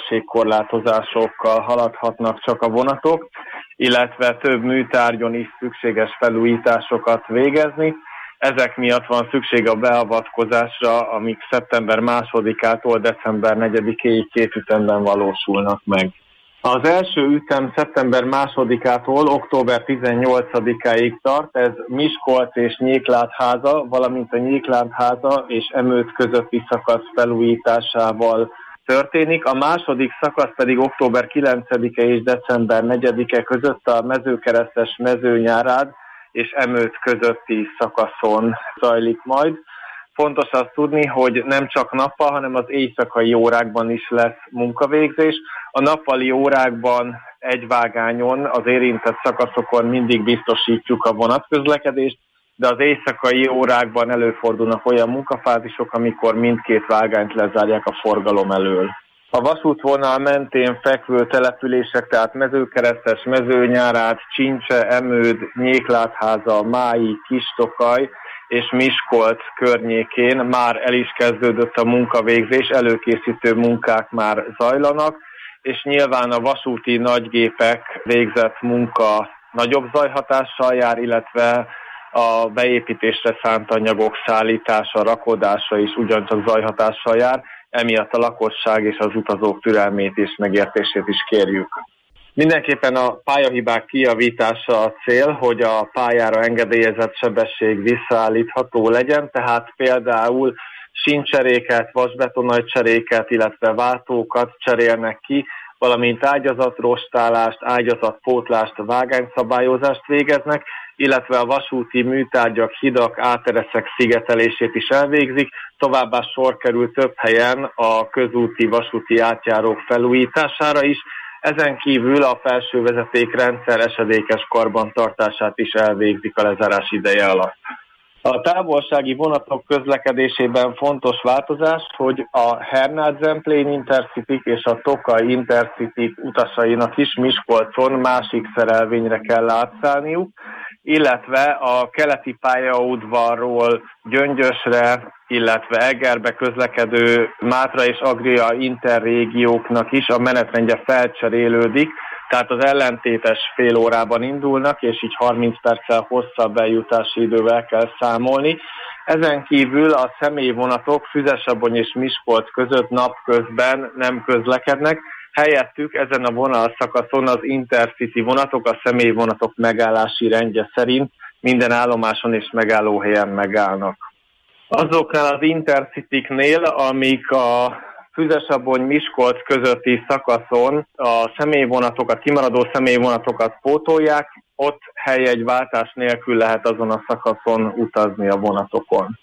sebességkorlátozásokkal haladhatnak csak a vonatok, illetve több műtárgyon is szükséges felújításokat végezni. Ezek miatt van szükség a beavatkozásra, amik szeptember másodikától december negyedikéig két ütemben valósulnak meg. Az első ütem szeptember másodikától október tizennyolcadikáig tart, ez Miskolc és Nyéklátháza, valamint a Nyéklátháza és Emőd közötti szakasz felújításával történik. A második szakasz pedig október kilencedike és december negyedike között a Mezőkeresztes mezőnyarád és Emőd közötti szakaszon zajlik majd. Fontos azt tudni, hogy nem csak nappal, hanem az éjszakai órákban is lesz munkavégzés. A nappali órákban egy vágányon, az érintett szakaszokon mindig biztosítjuk a vonatközlekedést, de az éjszakai órákban előfordulnak olyan munkafázisok, amikor mindkét vágányt lezárják a forgalom elől. A vasútvonal mentén fekvő települések, tehát Mezőkeresztes, Mezőnyarád, Csincse, Emőd, Nyéklátháza, Mályi, Kistokaj és Miskolc környékén már el is kezdődött a munkavégzés, előkészítő munkák már zajlanak, és nyilván a vasúti nagygépek végzett munka nagyobb zajhatással jár, illetve a beépítésre szánt anyagok szállítása, rakodása is ugyancsak zajhatással jár, emiatt a lakosság és az utazók türelmét és megértését is kérjük. Mindenképpen a pályahibák kijavítása a cél, hogy a pályára engedélyezett sebesség visszaállítható legyen, tehát például síncseréket, vasbetonajcseréket, illetve váltókat cserélnek ki, valamint ágyazatrostálást, ágyazatpótlást, vágányszabályozást végeznek, illetve a vasúti műtárgyak, hidak, átereszek szigetelését is elvégzik, továbbá sor kerül több helyen a közúti vasúti átjárók felújítására is, ezen kívül a felső vezetékrendszer esedékes karbantartását is elvégzik a lezárás ideje alatt. A távolsági vonatok közlekedésében fontos változás, hogy a Hernád-Zemplén Intercity és a Tokaj Intercity utasainak is Miskolcon másik szerelvényre kell átszállniuk, illetve a keleti pályaudvarról Gyöngyösre, illetve Egerbe közlekedő Mátra és Agria interrégióknak is a menetrendje felcserélődik, tehát az ellentétes fél órában indulnak, és így harminc perccel hosszabb eljutási idővel kell számolni. Ezen kívül a személyvonatok Füzesabony és Miskolc között napközben nem közlekednek, helyettük ezen a vonalszakaszon az Intercity vonatok a személyvonatok megállási rendje szerint minden állomáson és megállóhelyen megállnak. Azoknál az Intercityknél, amik a Füzesabony-Miskolc közötti szakaszon a személyvonatokat, kimaradó személyvonatokat pótolják, ott helyjegyváltás nélkül lehet azon a szakaszon utazni a vonatokon.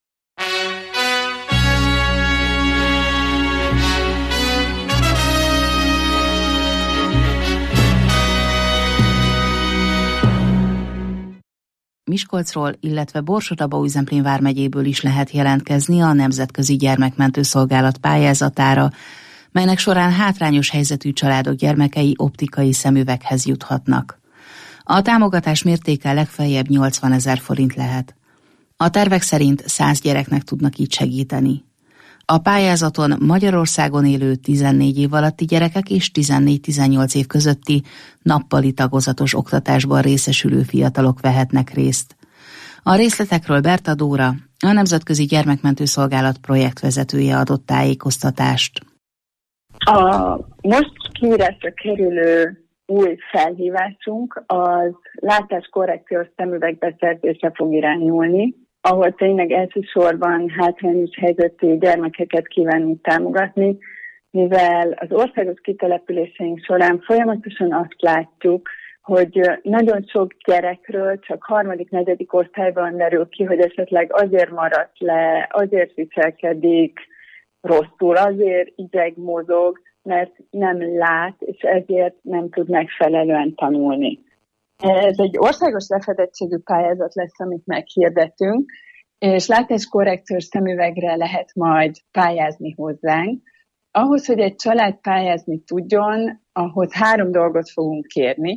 Miskolcról, illetve Borsod-Abaúj-Zemplén vármegyéből is lehet jelentkezni a Nemzetközi Gyermekmentő Szolgálat pályázatára, melynek során hátrányos helyzetű családok gyermekei optikai szemüveghez juthatnak. A támogatás mértéke legfeljebb nyolcvanezer forint lehet. A tervek szerint száz gyereknek tudnak így segíteni. A pályázaton Magyarországon élő tizennégy év alatti gyerekek és tizennégy-tizennyolc év közötti nappali tagozatos oktatásban részesülő fiatalok vehetnek részt. A részletekről Berta Dóra, a Nemzetközi Gyermekmentő Szolgálat projektvezetője adott tájékoztatást. A most kiírásra kerülő új felhívásunk az látáskorrekciós szemüveg beszerzésre fog irányulni, ahol tényleg elsősorban hátrányos helyzetű gyermekeket kívánunk támogatni, mivel az országos kitelepüléseink során folyamatosan azt látjuk, hogy nagyon sok gyerekről csak harmadik, negyedik osztályban derül ki, hogy esetleg azért maradt le, azért viselkedik rosszul, azért ideg mozog, mert nem lát, és ezért nem tud megfelelően tanulni. Ez egy országos lefedettségű pályázat lesz, amit meghirdetünk, és látáskorrekciós szemüvegre lehet majd pályázni hozzánk. Ahhoz, hogy egy család pályázni tudjon, ahhoz három dolgot fogunk kérni.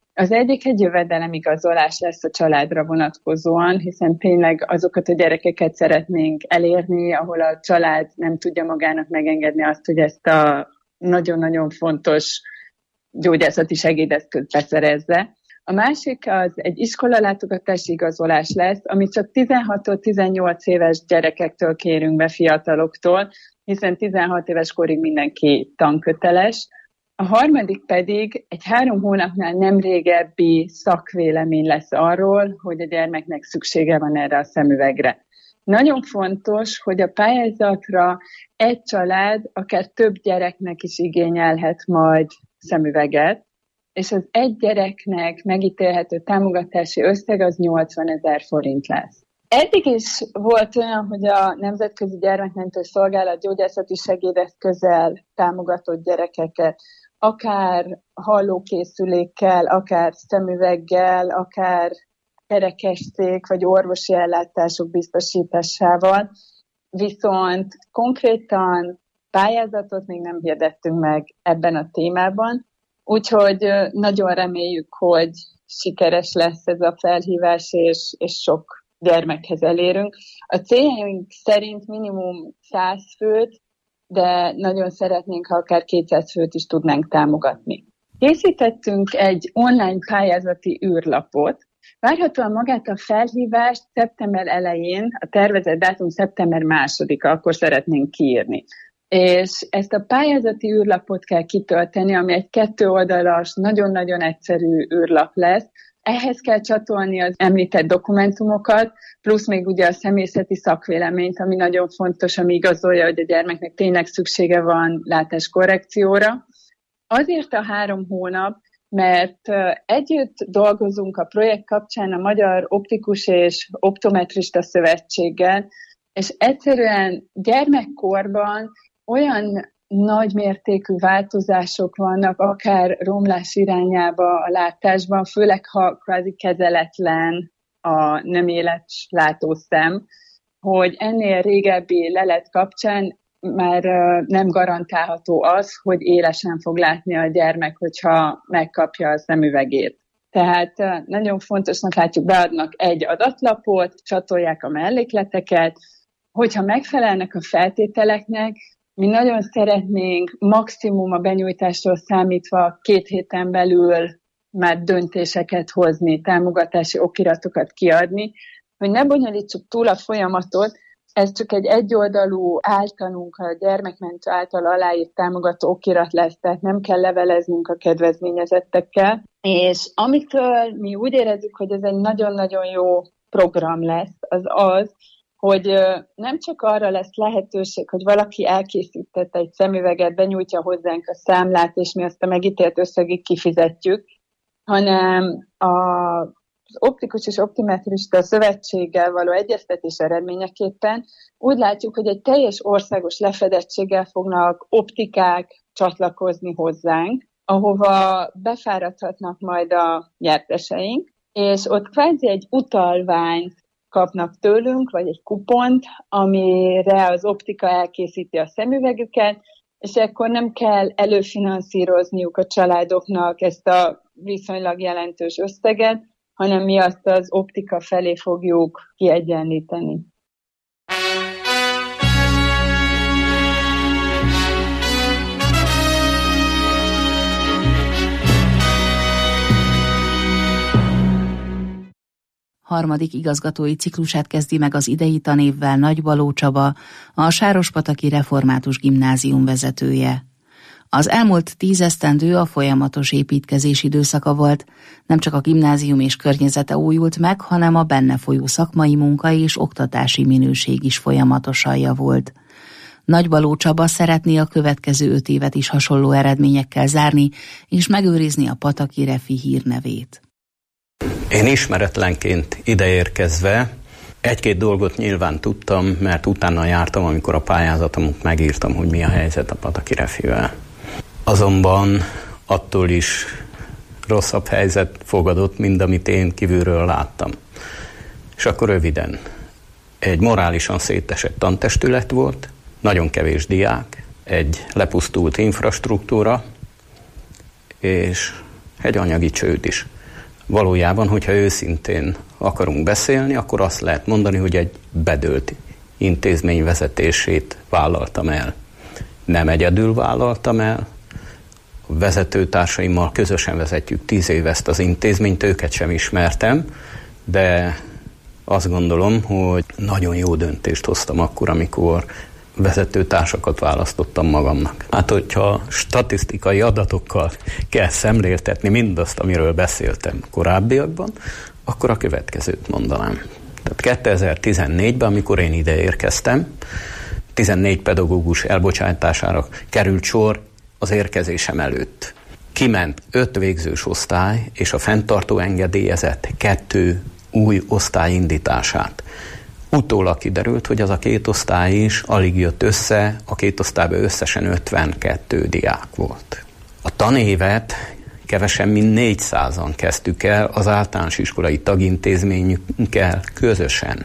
Az egyik egy jövedelemigazolás lesz a családra vonatkozóan, hiszen tényleg azokat a gyerekeket szeretnénk elérni, ahol a család nem tudja magának megengedni azt, hogy ezt a nagyon-nagyon fontos gyógyászati segédeszközt beszerezze. A másik az egy iskolalátogatási igazolás lesz, amit csak tizenhattól tizennyolc éves gyerekektől kérünk be, fiataloktól, hiszen tizenhat éves korig mindenki tanköteles. A harmadik pedig egy három hónapnál nem régebbi szakvélemény lesz arról, hogy a gyermeknek szüksége van erre a szemüvegre. Nagyon fontos, hogy a pályázatra egy család akár több gyereknek is igényelhet majd szemüveget, és az egy gyereknek megítélhető támogatási összeg az nyolcvanezer forint lesz. Eddig is volt olyan, hogy a Nemzetközi Gyermekmentő Szolgálat gyógyászati segédeszközzel támogatott gyerekeket, akár hallókészülékkel, akár szemüveggel, akár kerekesszék vagy orvosi ellátások biztosításával, viszont konkrétan pályázatot még nem hirdettünk meg ebben a témában, úgyhogy nagyon reméljük, hogy sikeres lesz ez a felhívás, és, és sok gyermekhez elérünk. A céljaink szerint minimum száz főt, de nagyon szeretnénk, ha akár kétszáz főt is tudnánk támogatni. Készítettünk egy online pályázati űrlapot. Várhatóan magát a felhívást szeptember elején, a tervezett dátum szeptember másodika, akkor szeretnénk kiírni. És ezt a pályázati űrlapot kell kitölteni, ami egy kettőoldalas, nagyon-nagyon egyszerű űrlap lesz. Ehhez kell csatolni az említett dokumentumokat, plusz még ugye a személyzeti szakvéleményt, ami nagyon fontos, ami igazolja, hogy a gyermeknek tényleg szüksége van látáskorrekcióra. Azért a három hónap, mert együtt dolgozunk a projekt kapcsán a Magyar Optikus és Optometrista Szövetséggel, és egyszerűen gyermekkorban olyan nagymértékű változások vannak, akár romlás irányába a látásban, főleg ha kvázi kezeletlen a nem éles látószem, hogy ennél régebbi lelet kapcsán már nem garantálható az, hogy élesen fog látni a gyermek, hogyha megkapja a szemüvegét. Tehát nagyon fontosnak látjuk, beadnak egy adatlapot, csatolják a mellékleteket, hogyha megfelelnek a feltételeknek, mi nagyon szeretnénk maximum a benyújtástól számítva két héten belül már döntéseket hozni, támogatási okiratokat kiadni, hogy ne bonyolítsuk túl a folyamatot, ez csak egy egyoldalú általunk, a gyermekmentő által aláírt támogató okirat lesz, tehát nem kell leveleznünk a kedvezményezettekkel. És amitől mi úgy érezzük, hogy ez egy nagyon-nagyon jó program lesz, az az, hogy nem csak arra lesz lehetőség, hogy valaki elkészített egy szemüveget, benyújtja hozzánk a számlát, és mi azt a megítélt összegig kifizetjük, hanem az Optikus és Optometrista Szövetséggel való egyeztetés eredményeképpen úgy látjuk, hogy egy teljes országos lefedettséggel fognak optikák csatlakozni hozzánk, ahova befáradhatnak majd a nyerteseink, és ott kvázi egy utalványt kapnak tőlünk, vagy egy kupont, amire az optika elkészíti a szemüvegüket, és akkor nem kell előfinanszírozniuk a családoknak ezt a viszonylag jelentős összeget, hanem mi azt az optika felé fogjuk kiegyenlíteni. Harmadik igazgatói ciklusát kezdi meg az idei tanévvel Nagy Baló Csaba, a Sárospataki Református Gimnázium vezetője. Az elmúlt tíz esztendő a folyamatos építkezés időszaka volt, nem csak a gimnázium és környezete újult meg, hanem a benne folyó szakmai munka és oktatási minőség is folyamatosan javult. Nagy Baló Csaba szeretné a következő öt évet is hasonló eredményekkel zárni, és megőrizni a Pataki Refi hírnevét. Én ismeretlenként ideérkezve egy-két dolgot nyilván tudtam, mert utána jártam, amikor a pályázatomat megírtam, hogy mi a helyzet a Pataki Refivel. Azonban attól is rosszabb helyzet fogadott, mint amit én kívülről láttam. És akkor röviden. Egy morálisan szétesett tantestület volt, nagyon kevés diák, egy lepusztult infrastruktúra, és egy anyagi csőd is. Valójában, hogyha őszintén akarunk beszélni, akkor azt lehet mondani, hogy egy bedőlt intézmény vezetését vállaltam el. Nem egyedül vállaltam el, a vezetőtársaimmal közösen vezetjük tíz éve ezt az intézményt, őket sem ismertem, de azt gondolom, hogy nagyon jó döntést hoztam akkor, amikor vezetőtársakat választottam magamnak. Hát, hogyha statisztikai adatokkal kell szemléltetni mindazt, amiről beszéltem korábbiakban, akkor a következőt mondanám. Tehát kétezer-tizennégyben, amikor én ide érkeztem, tizennégy pedagógus elbocsátására került sor az érkezésem előtt. Kiment öt végzős osztály, és a fenntartó engedélyezett kettő új osztály indítását. Utólag kiderült, hogy az a két osztály is alig jött össze, a két osztályban összesen ötvenkettő diák volt. A tanévet kevesen mint négyszázan kezdtük el az általános iskolai tagintézményünkkel közösen.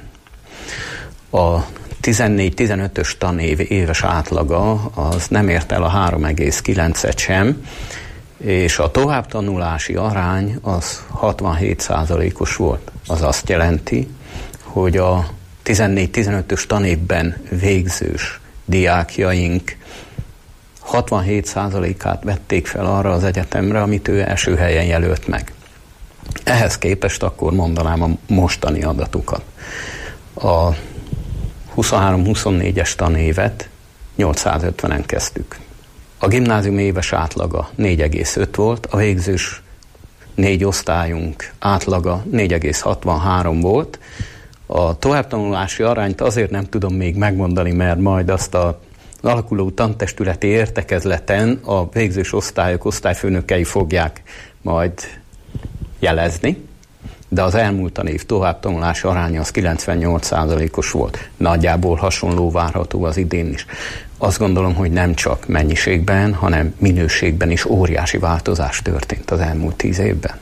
A tizennégy-tizenötös tanév éves átlaga az nem ért el a három egész kilencet sem, és a továbbtanulási arány az hatvanhét százalékos volt. Az azt jelenti, hogy a tizennégy-tizenötös tanévben végzős diákjaink hatvanhét százalékát vették fel arra az egyetemre, amit ő első helyen jelölt meg. Ehhez képest akkor mondanám a mostani adatokat. A huszonhárom-huszonnégyes tanévet nyolcszázötvenen kezdtük. A gimnázium éves átlaga négy egész öt volt, a végzős négy osztályunk átlaga négy egész hatvanhárom volt. A továbbtanulási arányt azért nem tudom még megmondani, mert majd azt a alakuló tantestületi értekezleten a végzős osztályok osztályfőnökei fogják majd jelezni, de az elmúlt tanév továbbtanulási aránya az kilencvennyolc százalékos volt. Nagyjából hasonló várható az idén is. Azt gondolom, hogy nem csak mennyiségben, hanem minőségben is óriási változás történt az elmúlt tíz évben.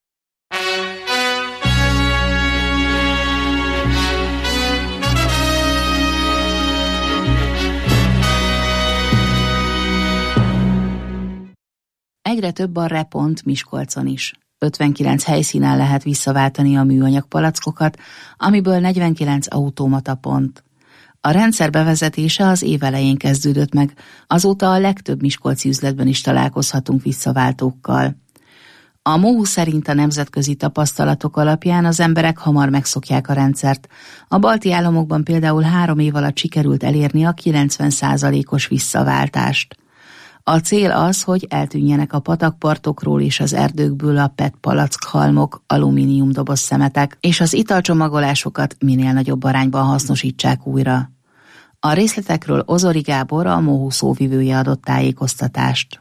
Egyre több a repont Miskolcon is. ötvenkilenc helyszínen lehet visszaváltani a műanyag palackokat, amiből negyvenkilenc automata pont. A rendszer bevezetése az év elején kezdődött meg, azóta a legtöbb miskolci üzletben is találkozhatunk visszaváltókkal. A MOHU szerint a nemzetközi tapasztalatok alapján az emberek hamar megszokják a rendszert. A balti államokban például három év alatt sikerült elérni a kilencven százalékos visszaváltást. A cél az, hogy eltűnjenek a patakpartokról és az erdőkből a pé é té palackhalmok, alumíniumdoboz szemetek, és az italcsomagolásokat minél nagyobb arányban hasznosítsák újra. A részletekről Ozori Gábor, a MOHU szóvivője adott tájékoztatást.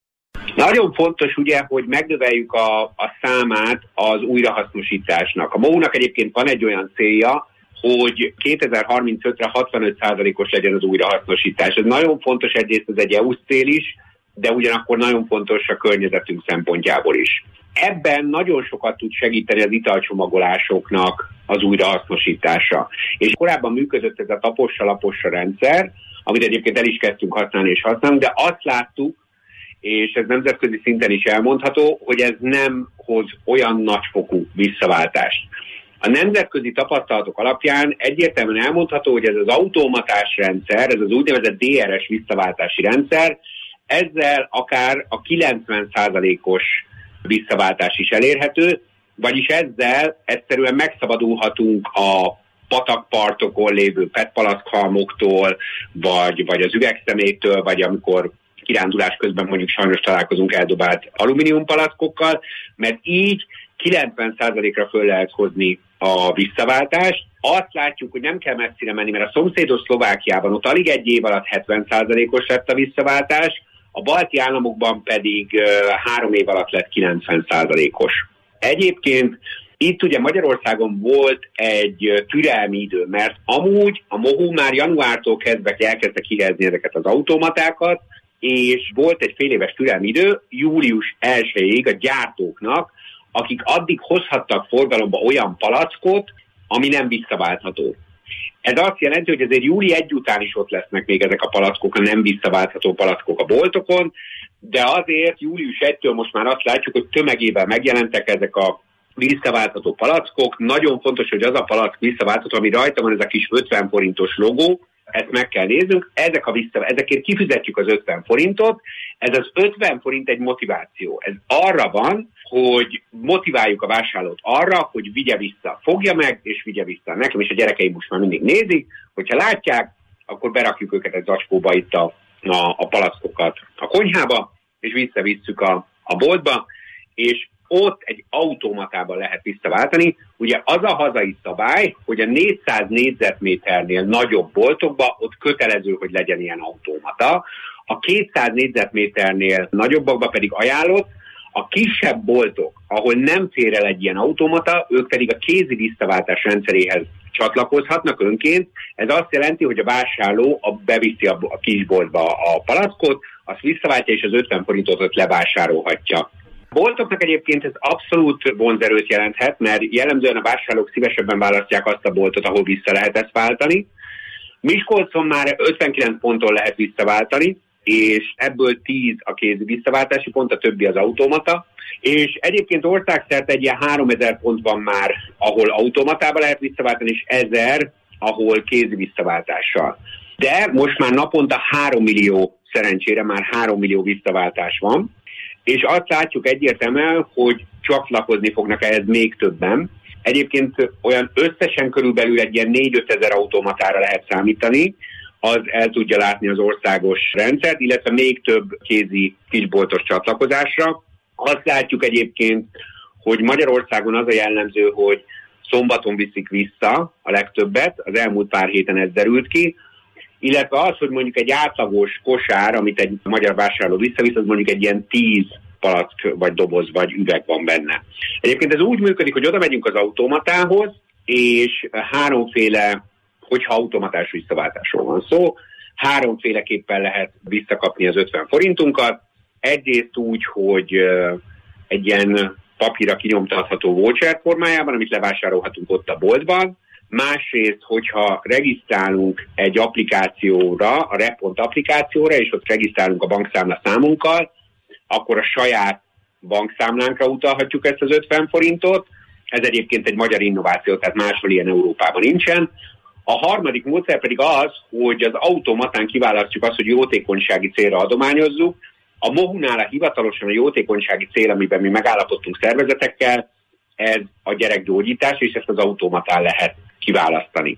Nagyon fontos ugye, hogy megnöveljük a, a számát az újrahasznosításnak. A MOHU-nak egyébként van egy olyan célja, hogy kétezer-harmincötre hatvanöt százalékos legyen az újrahasznosítás. Ez nagyon fontos, egyrészt ez egy é u-s cél is, de ugyanakkor nagyon fontos a környezetünk szempontjából is. Ebben nagyon sokat tud segíteni az italcsomagolásoknak az újrahasznosítása. És korábban működött ez a tapossa-lapossa rendszer, amit egyébként el is kezdtünk használni és használunk, de azt láttuk, és ez nemzetközi szinten is elmondható, hogy ez nem hoz olyan nagyfokú visszaváltást. A nemzetközi tapasztalatok alapján egyértelműen elmondható, hogy ez az automatás rendszer, ez az úgynevezett dé er es visszaváltási rendszer, ezzel akár a kilencven százalékos visszaváltás is elérhető, vagyis ezzel egyszerűen megszabadulhatunk a patakpartokon lévő pé é té palackhalmoktól, vagy, vagy az üvegszemétől, vagy amikor kirándulás közben mondjuk sajnos találkozunk eldobált alumíniumpalackokkal, mert így kilencven százalékra föl lehet hozni a visszaváltást. Azt látjuk, hogy nem kell messzire menni, mert a szomszédos Szlovákiában ott alig egy év alatt hetven százalékos lett a visszaváltás, a balti államokban pedig uh, három év alatt lett kilencven százalékos. Egyébként itt ugye Magyarországon volt egy türelmi idő, mert amúgy a MOHU már januártól kezdve elkezdte kihelyezni ezeket az automatákat, és volt egy fél éves türelmi idő, július elsejéig a gyártóknak, akik addig hozhattak forgalomba olyan palackot, ami nem visszaváltható. Ez azt jelenti, hogy azért júli elseje után is ott lesznek még ezek a palackok, a nem visszaváltható palackok a boltokon, de azért július elsejétől most már azt látjuk, hogy tömegében megjelentek ezek a visszaváltható palackok. Nagyon fontos, hogy az a palack visszaváltható, ami rajta van, ez a kis ötven forintos logó, ezt meg kell néznünk, ezek a vissza, ezekért kifizetjük az ötven forintot, ez az ötven forint egy motiváció. Ez arra van, hogy motiváljuk a vásárlót arra, hogy vigye vissza, fogja meg, és vigye vissza. Nekem is a gyerekeim most már mindig nézik, hogyha látják, akkor berakjuk őket egy zacskóba itt a, a, a palackokat a konyhába, és visszavisszük a, a boltba, és ott egy automatában lehet visszaváltani. Ugye az a hazai szabály, hogy a négyszáz négyzetméternél nagyobb boltokban ott kötelező, hogy legyen ilyen automata. A kétszáz négyzetméternél nagyobbakban pedig ajánlott. A kisebb boltok, ahol nem fér el egy ilyen automata, ők pedig a kézi visszaváltás rendszeréhez csatlakozhatnak önként. Ez azt jelenti, hogy a vásárló a, beviszi a, a kisboltba a palackot, azt visszaváltja, és az ötven forintot ott levásárolhatja. A boltoknak egyébként ez abszolút vonzerőt jelenthet, mert jellemzően a vásárlók szívesebben választják azt a boltot, ahol vissza lehet ezt váltani. Miskolcon már ötvenkilenc ponton lehet visszaváltani, és ebből tíz a kézi visszaváltási pont, a többi az automata. És egyébként országszerte egy ilyen háromezer pont van már, ahol automatába lehet visszaváltani, és ezer, ahol kézi visszaváltással. De most már naponta három millió, szerencsére már három millió visszaváltás van, és azt látjuk egyértelműen, hogy csatlakozni fognak ehhez még többen. Egyébként olyan összesen körülbelül egy ilyen négy-ötezer automatára lehet számítani, az el tudja látni az országos rendszert, illetve még több kézi kisboltos csatlakozásra. Azt látjuk egyébként, hogy Magyarországon az a jellemző, hogy szombaton viszik vissza a legtöbbet, az elmúlt pár héten ez derült ki, illetve az, hogy mondjuk egy átlagos kosár, amit egy magyar vásárló visszavisz, az mondjuk egy ilyen tíz palack, vagy doboz, vagy üveg van benne. Egyébként ez úgy működik, hogy oda megyünk az automatához, és háromféle, hogyha automatás visszaváltásról van szó, háromféleképpen lehet visszakapni az ötven forintunkat. Egyrészt úgy, hogy egy ilyen papírra kinyomtatható voucher formájában, amit levásárolhatunk ott a boltban. Másrészt, hogyha regisztrálunk egy applikációra, a Repont applikációra, és ott regisztrálunk a bankszámla számunkkal, akkor a saját bankszámlánkra utalhatjuk ezt az ötven forintot. Ez egyébként egy magyar innováció, tehát máshol ilyen Európában nincsen. A harmadik módszer pedig az, hogy az automatán kiválasztjuk azt, hogy jótékonysági célra adományozzuk. A MOHU-nál a hivatalosan a jótékonysági cél, amiben mi megállapodtunk szervezetekkel, ez a gyerekgyógyítás, és ezt az automatán lehet kiválasztani.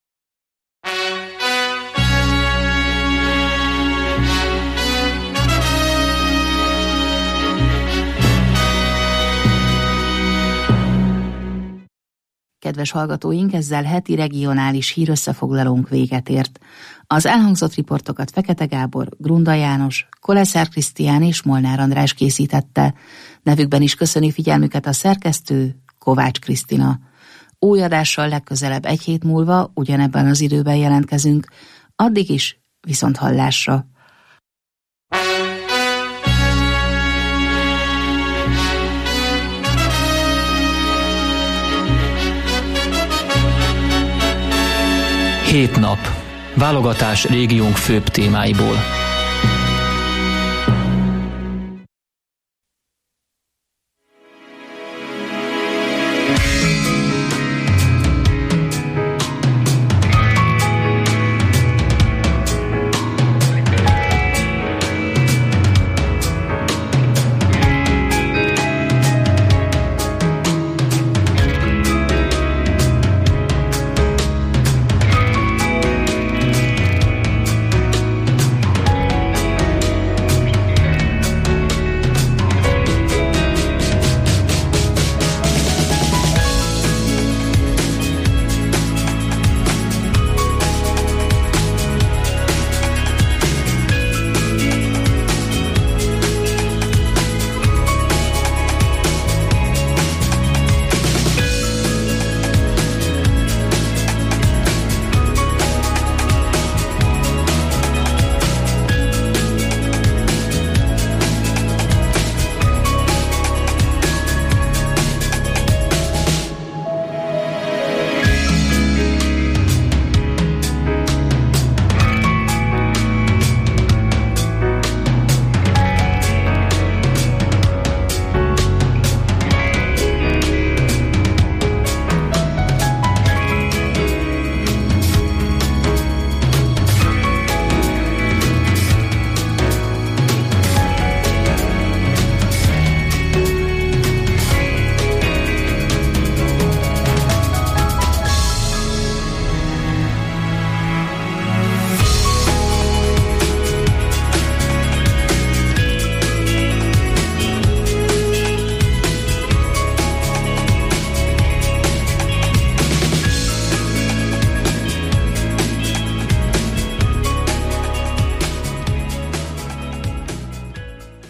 Kedves hallgatóink, ezzel heti regionális hírösszefoglalónk véget ért. Az elhangzott riportokat Fekete Gábor, Grunda János, Koleszár Krisztián és Molnár András készítette. Nevükben is köszöni figyelmüket a szerkesztő, Kovács Krisztina. Új adással legközelebb egy hét múlva ugyanebben az időben jelentkezünk. Addig is viszont hallásra. Hét nap. Válogatás régiónk főbb témáiból.